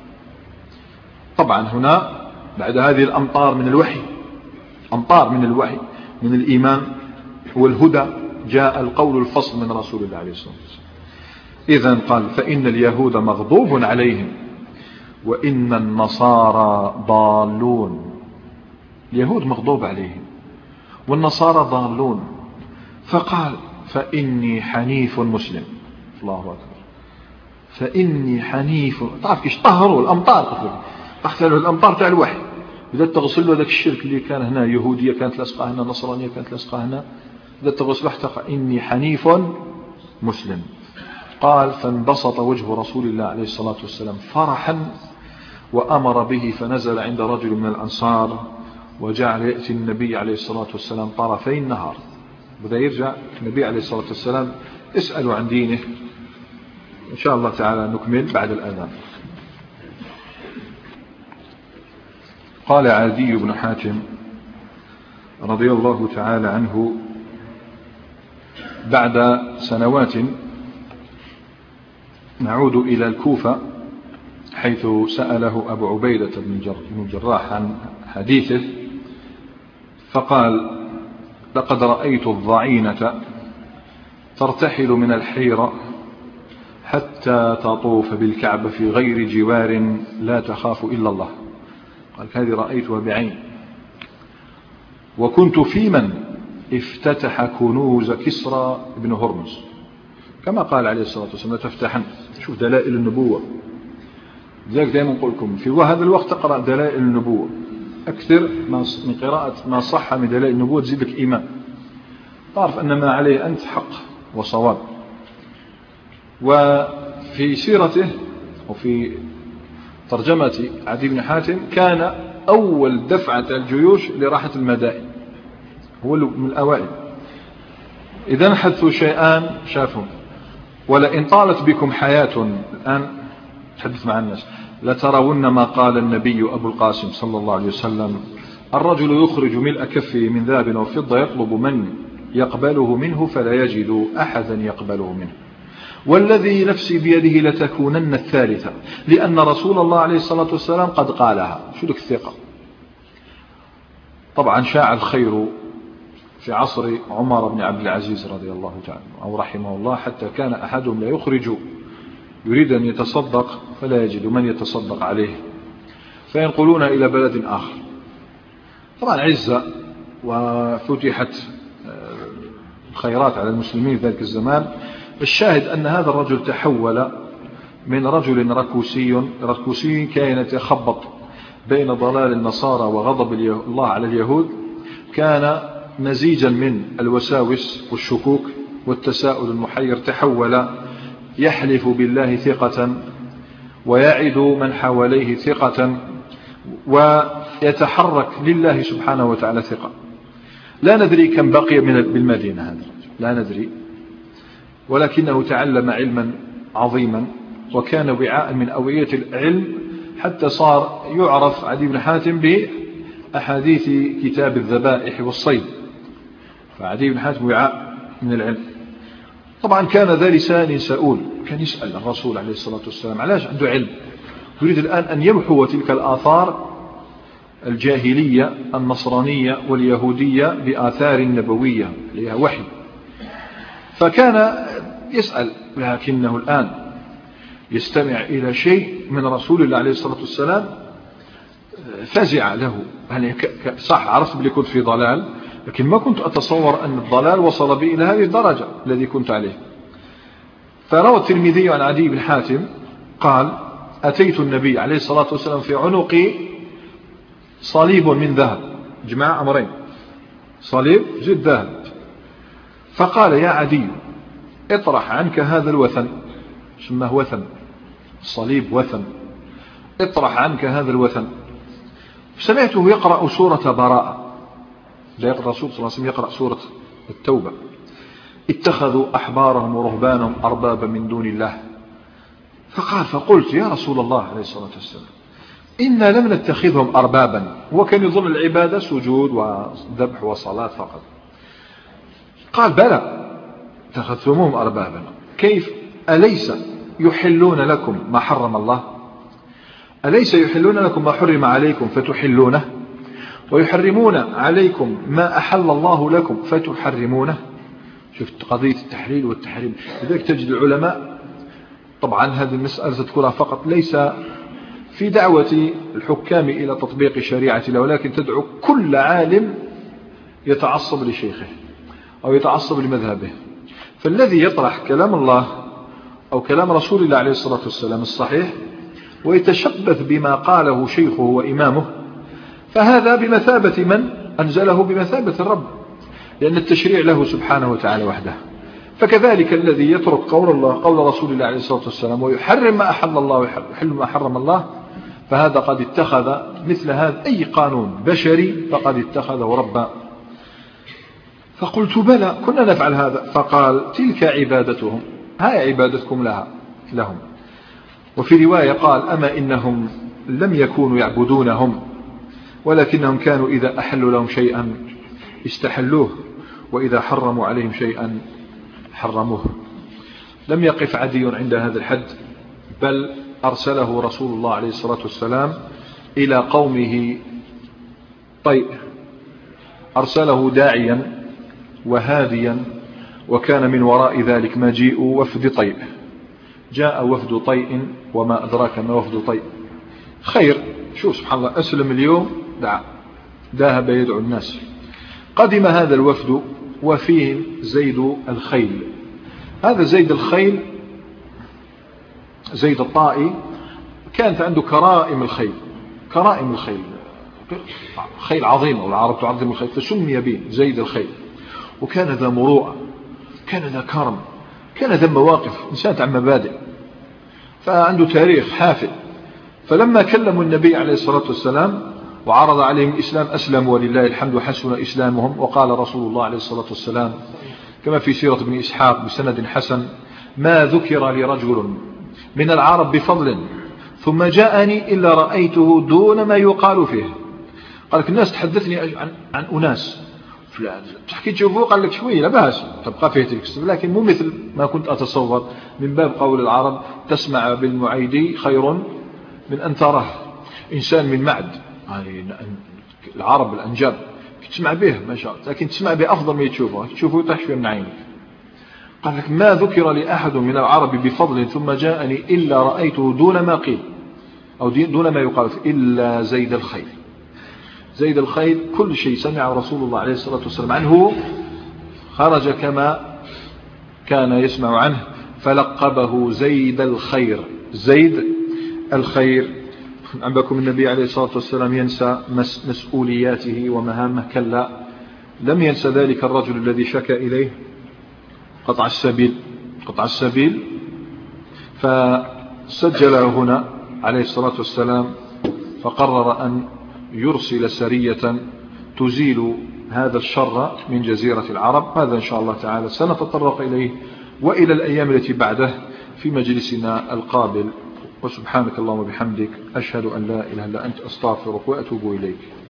طبعا هنا بعد هذه الأمطار من الوحي، أمطار من الوحي من الإيمان والهدى، جاء القول الفصل من رسول الله عليه الصلاة والسلام. إذن قال فإن اليهود مغضوب عليهم وإن النصارى ضالون. اليهود مغضوب عليهم والنصارى ضالون. فقال فإني حنيف مسلم. الله أكبر. فإني حنيف. تعرف كيش طهروا الأمطار، احتلوا الأمطار تاع الوحي، بدأت تغسل له ذاك الشرك اللي كان هنا، يهودية كانت لاصقة هنا، نصرانية كانت لاصقة هنا، بدأت تغسل احتقى إني حنيف مسلم. قال فانبسط وجه رسول الله عليه الصلاة والسلام فرحا وأمر به، فنزل عند رجل من الأنصار وجعل يأتي النبي عليه الصلاة والسلام طرفي النهار. بدأ يرجع النبي عليه الصلاة والسلام اسألوا عن دينه. إن شاء الله تعالى نكمل بعد الأذان. قال عدي بن حاتم رضي الله تعالى عنه بعد سنوات نعود إلى الكوفة، حيث سأله أبو عبيدة بن الجراح عن حديثه، فقال: لقد رأيت الضعينة ترتحل من الحيرة حتى تطوف بالكعبة في غير جوار لا تخاف إلا الله. قال: هذه رأيتها بعين، وكنت في من افتتح كنوز كسرى بن هرمز، كما قال عليه الصلاة والسلام: تفتحن. شوف دلائل النبوة. لذلك دائما نقول لكم في هذا الوقت تقرأ دلائل النبوة أكثر من قراءة ما صح من دلائل النبوة، تزيد لك إيمان، تعرف أن ما عليه أنت حق وصواب. وفي سيرته وفي ترجمة عدي بن حاتم كان أول دفعة الجيوش لراحة المدائن، هو من الأوائل. إذا حدثوا شيئان شافهم: ولئن طالت بكم حياة، الآن تحدث مع الناس، لترون ما قال النبي أبو القاسم صلى الله عليه وسلم: الرجل يخرج ملء كفه من ذهب وفضة يطلب من يقبله منه فلا يجد أحدا يقبله منه، والذي نفسي بيده لتكونن الثالثة، لأن رسول الله عليه الصلاة والسلام قد قالها. شو لك الثقة؟ طبعا شاع الخير في عصر عمر بن عبد العزيز رضي الله تعالى أو رحمه الله، حتى كان أحدهم لا يخرج يريد أن يتصدق فلا يجد من يتصدق عليه، فينقلون إلى بلد آخر. طبعا عزة وفتحت الخيرات على المسلمين في ذلك الزمان. الشاهد أن هذا الرجل تحول من رجل ركوسي ركوسي كان يتخبط بين ضلال النصارى وغضب الله على اليهود، كان مزيجا من الوساوس والشكوك والتساؤل المحير، تحول يحلف بالله ثقة ويعد من حواليه ثقة ويتحرك لله سبحانه وتعالى ثقة. لا ندري كم بقي من بالمدينة هذا، لا ندري، ولكنه تعلم علما عظيما وكان وعاء من أوعية العلم، حتى صار يعرف عدي بن حاتم بأحاديث كتاب الذبائح والصيد. فعدي بن حاتم وعاء من العلم. طبعا كان ذا لسان سؤول، كان يسأل الرسول عليه الصلاة والسلام علاش عنده علم، يريد الآن أن يمحو تلك الآثار الجاهلية النصرانية واليهودية بآثار نبوية لها وحي. فكان يسأل، لكنه الآن يستمع إلى شيء من رسول الله عليه الصلاة والسلام فزع له. يعني صح عرفت بلي كنت في ضلال، لكن ما كنت أتصور أن الضلال وصل بي إلى هذه الدرجة الذي كنت عليه. فروى الترمذي عن عدي بن حاتم قال: أتيت النبي عليه الصلاة والسلام في عنقي صليب من ذهب، جماعة أمرين، صليب جد ذهب، فقال: يا عدي اطرح عنك هذا الوثن، سماه وثن، الصليب وثن، اطرح عنك هذا الوثن. سمعته يقرأ سورة براءة، لا يقرأ رسول صلى الله عليه وسلم، يقرأ سورة التوبة: اتخذوا أحبارهم ورهبانهم أربابا من دون الله. فقال: فقلت يا رسول الله عليه الصلاة والسلام إنا لم نتخذهم أربابا. هو كان يظن العبادة سجود وذبح وصلاة فقط. قال: بلى اتخذتموهم أربابا. كيف؟ أليس يحلون لكم ما حرم الله؟ أليس يحلون لكم ما حرم عليكم فتحلونه، ويحرمون عليكم ما أحل الله لكم فتحرمونه؟ شفت قضية التحليل والتحريم. لذلك تجد العلماء، طبعا هذه المسألة تذكرها فقط ليس في دعوة الحكام إلى تطبيق شريعة الله، ولكن تدعو كل عالم يتعصب لشيخه أو يتعصب لمذهبه. فالذي يطرح كلام الله أو كلام رسول الله عليه الصلاة والسلام الصحيح ويتشبث بما قاله شيخه وإمامه، فهذا بمثابة من أنزله بمثابة الرب، لأن التشريع له سبحانه وتعالى وحده. فكذلك الذي يترك قول الله قول رسول الله عليه الصلاة والسلام ويحرم ما أحل الله ويحل ما حرم الله، فهذا قد اتخذ مثل هذا أي قانون بشري فقد اتخذه ربا. فقلت: بلى كنا نفعل هذا. فقال: تلك عبادتهم، هاي عبادتكم لها لهم. وفي رواية قال: أما إنهم لم يكونوا يعبدونهم، ولكنهم كانوا إذا أحلوا لهم شيئا استحلوه، وإذا حرموا عليهم شيئا حرموه. لم يقف عدي عند هذا الحد، بل أرسله رسول الله عليه الصلاة والسلام إلى قومه طيء، أرسله داعيا وهاديا، وكان من وراء ذلك مجيء وفد طيء. جاء وفد طيء، وما أدراك ما وفد طيء، خير. شوف سبحان الله، أسلم اليوم دعا، ذهب يدعو الناس. قدم هذا الوفد وفيهم زيد الخيل. هذا زيد الخيل، زيد الطائي، كانت عنده كرائم الخيل، كرائم الخيل، خيل عظيمة، والعرب تعظم الخيل، فسمي به زيد الخيل. وكان ذا مروءة، كان ذا كرم، كان ذا مواقف، إنسان عن مبادئ، فعنده تاريخ حافل. فلما كلموا النبي عليه الصلاة والسلام وعرض عليهم الإسلام أسلموا ولله الحمد حسن إسلامهم. وقال رسول الله عليه الصلاة والسلام كما في سيرة ابن إسحاق بسند حسن: ما ذكر لرجل من العرب بفضل ثم جاءني إلا رأيته دون ما يقال فيه. قال لك الناس تحدثني عن, عن أناس فلان، تحكي تشوفه قال لك شوية لا بأس تبقى فيه تلك، لكن مو مثل ما كنت أتصور، من باب قول العرب: تسمع بالمعيدي خير من أن تراه. إنسان من معد، يعني العرب الأنجاب تسمع به ما شاء الله، لكن تسمع به أفضل ما تشوفه، تشوفه تحشوه من عينك. قال لك: ما ذكر لأحد من العرب بفضل ثم جاءني إلا رأيته دون ما قيل أو دون ما يقال إلا زيد الخيل. زيد الخيل كل شيء سمع رسول الله عليه الصلاة والسلام عنه خرج كما كان يسمع عنه، فلقبه زيد الخير، زيد الخير. عندكم النبي عليه الصلاة والسلام ينسى مسؤولياته ومهامه؟ كلا، لم ينسى ذلك الرجل الذي شكى إليه قطع السبيل، قطع السبيل، فسجله هنا عليه الصلاة والسلام، فقرر أن يرسل سرية تزيل هذا الشر من جزيرة العرب. هذا إن شاء الله تعالى سنتطرق إليه وإلى الأيام التي بعده في مجلسنا القابل. وسبحانك اللهم وبحمدك، أشهد أن لا إله إلا أنت، أستغفرك وأتوب إليك.